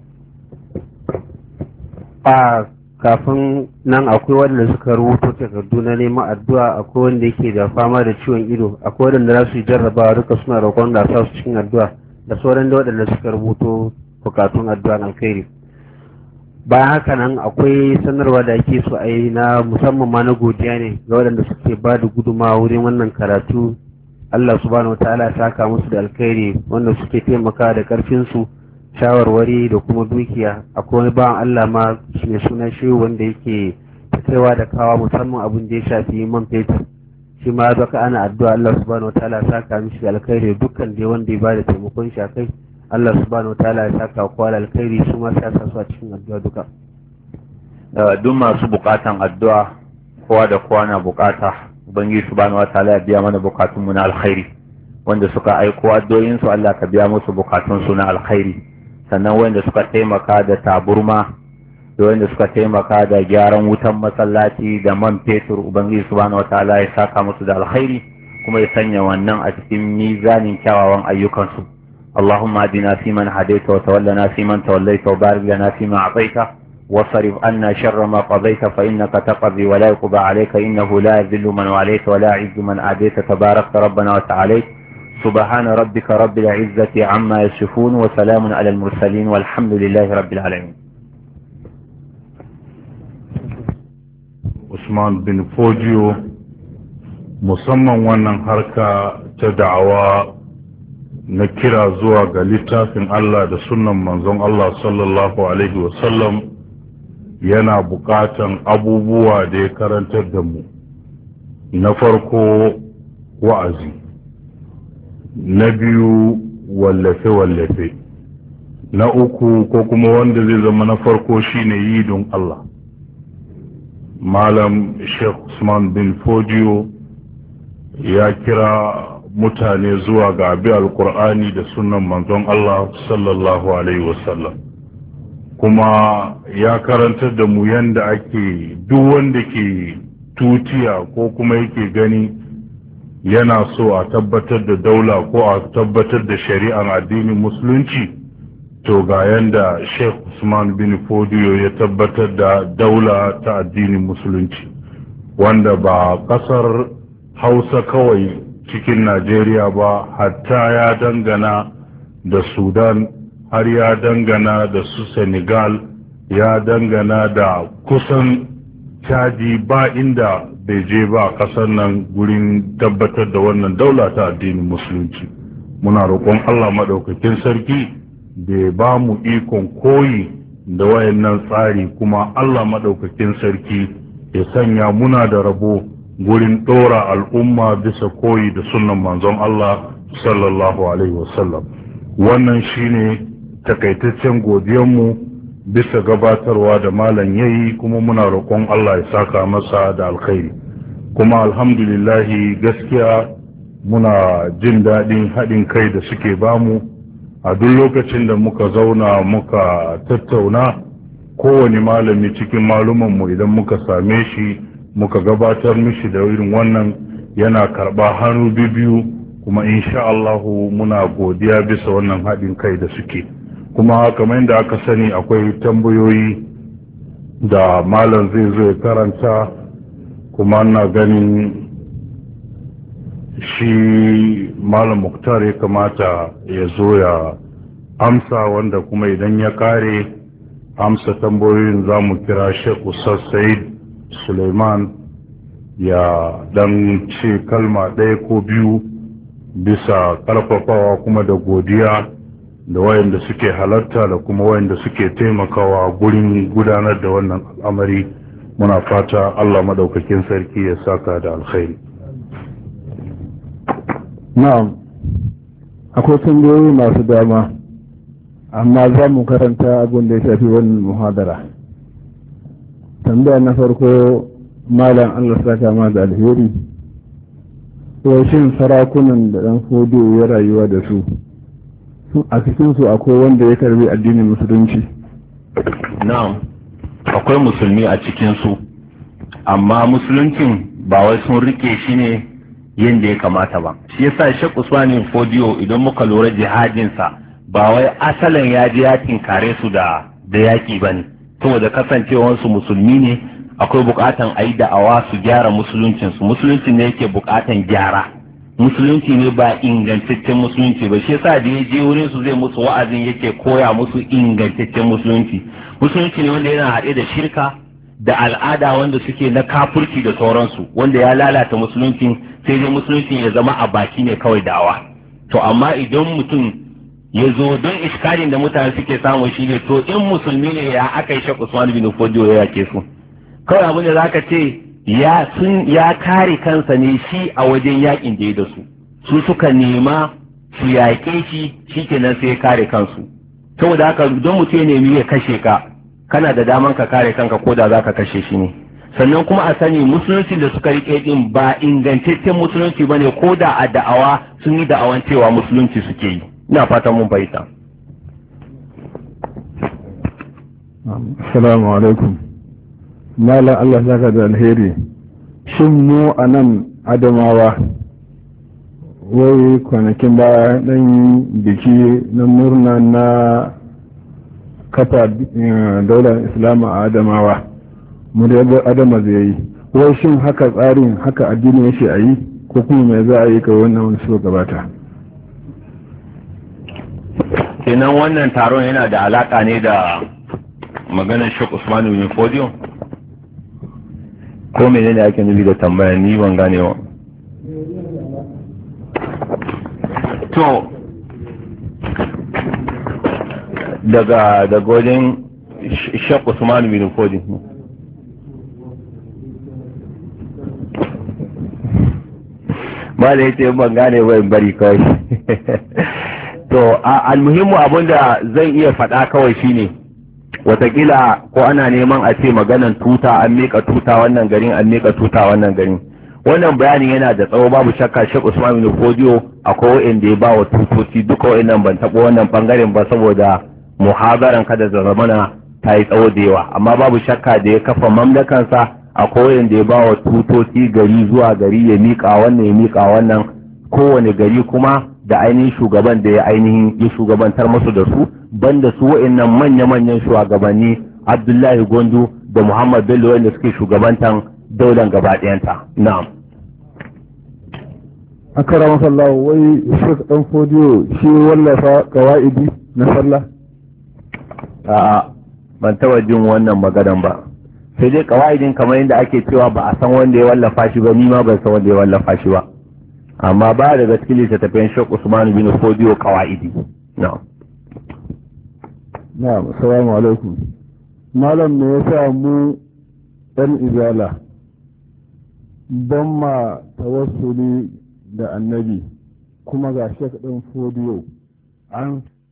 A kafin nan akwai wanda suka rubuto takardu na neman addu'a, akwai wanda yake da fama da ciwon ido, akwai wanda za su yi jarrabawa duka suna roƙon da sa su cikin addu'a, da sauran da waɗanda suka rubuto bukatun addu'a na alkhairi. Bayan haka nan akwai sanarwa da ake so a yi na musamman ma na godiya ne ga waɗanda suke ba da gudunmawa wurin wannan karatu. Allah subhanahu wataala ya saka musu da alkhairi, wanda suke taimaka da karfinsu, shawarwari da kuma dukiya. Akwai wani bawan Allah ma mai suna shehu wanda yake kaiwa da kawa musamman abin da ya shafi man fetur, shi ma zaka ana addu'a Allah subhanahu wataala ya saka mishi da alkhairi, dukkan dai wanda ya ba da taimakon shi akai Allah subhanahu wataala ya saka kowa da alkhairi, su ma sai sa su a cikin addu'a duka. Duk masu bukatan addu'a, kowa da kowa na bukata, Ubangiji subhanahu wataala ya biya mana bukatunmu na alkhairi. Wanda suka aiko addu'o'insu Allah ka biya musu bukatunsu na alkhairi. Sannan wanda suka taimaka da taburma, da wanda suka taimaka da gyaran wutan masallaci da man fetur, Ubangiji subhanahu wataala ya saka musu da alkhairi, kuma ya sanya wannan a cikin mizanin kyawawan ayyukansu. اللهم اهدنا فيمن هديت وتولنا فيمن توليت وبارك لنا فيما أعطيت وصرف عنا شر ما قضيت فإنك تقضي ولا يقضى عليك إنه لا يذل من واليت ولا يعز من عاديت تباركت ربنا وتعاليت سبحان ربك رب العزة عما يصفون وسلام على المرسلين والحمد لله رب العالمين. Usman bin Fodio musamman wannan harka ta da'awa na kira zuwa ga littafin Allah da sunnan manzon Allah sallallahu alaihi wasallam yana bukatan abubuwa da ya karantar da mu. Na farko wa'azi, na biyu wallafe-wallafe, na uku ko kuma wanda zai zama na farko shine yi don Allah. Malam Sheikh Usman bin Fodio ya kira mutane zuwa ga abi alkur'ani da sunan manzon Allah sallallahu alaihi wasallam, kuma ya karantar da mu yanda ake duk wanda ke tutiya ko kuma yake gani yana so a tabbatar da daula ko a tabbatar da shari'ar addinin musulunci, to ga yanda Sheikh Usman bin Fodiyo ya tabbatar da daula ta addinin musulunci, wanda ba kasar Hausa kawai cikin Najeriya ba, hatta ya dangana da Sudan, har ya dangana da su Senegal, ya dangana da kusan Chadi, ba inda bai je ba kasar nan gurin tabbatar da wannan daula ta addinin musulunci. Muna roƙon Allah maɗaukakin sarki da ya ba mu ikon koyi da wayannan tsari, kuma Allah maɗaukakin sarki ya sanya muna da rabo gurin ɗora al'umma bisa koyi da sunnan manzon Allah sallallahu alaihi wasallam. Wannan shine takaitaccen godiyanmu bisa gabatarwa da malam yayi, kuma muna roƙon Allah ya saka masa da alkhairi. Kuma alhamdulillahi gaskiya muna jin daɗin haɗin kai da suke bamu a duk lokacin da muka zauna muka tattauna. Kowane malami cikin malumanmu idan muka same shi muka gabatar mishi da irin wannan, yana karɓa hannu biyu, kuma insha Allahu muna godiya bisa wannan haɗin kai da suke. Kuma kamar yadda aka sani akwai tambayoyi da malam zai zo ya karanta, kuma na ganin shi malam Muktar ya kamata ya zo ya amsa, wanda kuma idan ya kare amsa tambayoyin za mu kira Sheikh Ustaz Said Suleiman ya dan ce kalma ɗaya ko biyu bisa ƙarfafawa kuma da godiya da wayanda suke halarta da kuma wayanda suke taimakawa gurin gudanar da wannan al'amari. Muna fata Allah madaukakin sarki ya saka da alkhairi. Na'am, akwai tambayoyi masu dama, amma za mu karanta abin da ya shafi wannan muhadara. Tambaya na farko, malam Allah saka ma da alheri, shin sarakunan da ɗan Fodiyo ya rayuwa da su, a cikinsu akwai wanda ya karbi addinin musulunci? Na'am, akwai musulmi a cikinsu, amma musuluncin ba wai sun rike shi ne yadda ya kamata ba. Shi yasa Sheikh Usman bin Fodiyo idan muka lura jihadinsa ba wai asalin ya je ya tinkare su da da yaki bane, saboda kasancewarsu musulmi ne akwai bukatan a yi da'awa su gyara musuluncinsu. Musulunci ne yake bukatan gyara, musulunci ne ba ingantaccen musulunci ba. Shi yasa da ya je wurin su zai musu wa'azin yake koya musu ingantaccen musulunci. Musulunci ne wanda yana haɗe da shirka da al'ada wanda suke na kafurci da sauransu, wanda ya lalata musulunci, sai dai musulunci ya zama a baki ne kawai da'awa. To amma idan mutum ya zo, don iskalin da mutane suke samu shi ne, to in musulmi ne ya aka yi Sheikh Usman bin Fodiyo ya yake su? Kawai abin da zaka ce ya sun ya kare kansa ne shi a wajen yakin da ya da su, su suka nema su yaƙe shi, shikenan sai ya kare kansu. Saboda haka don mutum ya nemi ya kashe ka, kana da daman ka kare kanka ko da zaka kashe shi ne. Sannan kuma a sani musulunci da suka rike din ba ingantaccen musulunci bane, ko da a da'awa sun yi da'awan cewa musulunci suke yi. Ina fatan mun bayyana. Assalamu alaikum. Malam Allah saka da alheri. Shin mu a nan Adamawa wai kwanakin baya dan biki na murna na kafa daular Islam a Adamawa, mu da Adama zai yi, wai shin haka tsarin haka addini yake a yi, ko kuma mai za a yi ka wannan wani so gabata? Kenan wannan taron yana da alaka ne da maganar Sheikh Usman bin Fodiyo, ko menene ake nufi da tambaya? Ni ban gane wa. To daga daga wajen Sheikh Usman bin Fodiyo, ba da yace ban gane wa in bari kawai. To almuhimmu abinda zan iya faɗa kawai shine, watakila ko ana neman a ce maganan tuta, an mika tuta wannan garin, an mika tuta wannan garin. Wannan bayanin yana da tsawo, babu shakka Sheikh Usman bin Fodiyo akwai wa'anda ya ba wa tutoci, duka wa'annan ban taɓa wannan bangaren ba saboda muhazaran kada da zamana ta yi tsawo da yawa, amma babu shakka da ya kafa mamlakansa akwai wanda ya bawa tutoci gari zuwa gari ya miƙa wannan ya miƙa wannan, kowane gari kuma da ainihin shugaban da ya ainihin ya shugabantar musu da su, banda su wa'annan manya-manyan shugabanni Abdullahi Gondo da Muhammad Bello wanda suke shugabantan daular gaba ɗayanta. Na'am. akara masallahu wai Sheikh Dan Fodiyo shi wallafa qawaidi na sallah? A'a, ban taba jin wannan maganan ba. Sai dai qawaidin kamar yadda ake cewa ba a san wanda ya wallafa shi ba, ni ma ban san wanda ya wallafa shi ba. Amma ba daga cikin littattafan Sheikh Usman bin Fodiyo qawaidi. Na'am. Na'am, assalamu alaikum. Malam me yasa mu ɗan izala ban ma tawassuli da annabi kuma ga Sheikh Dan Fodiyo an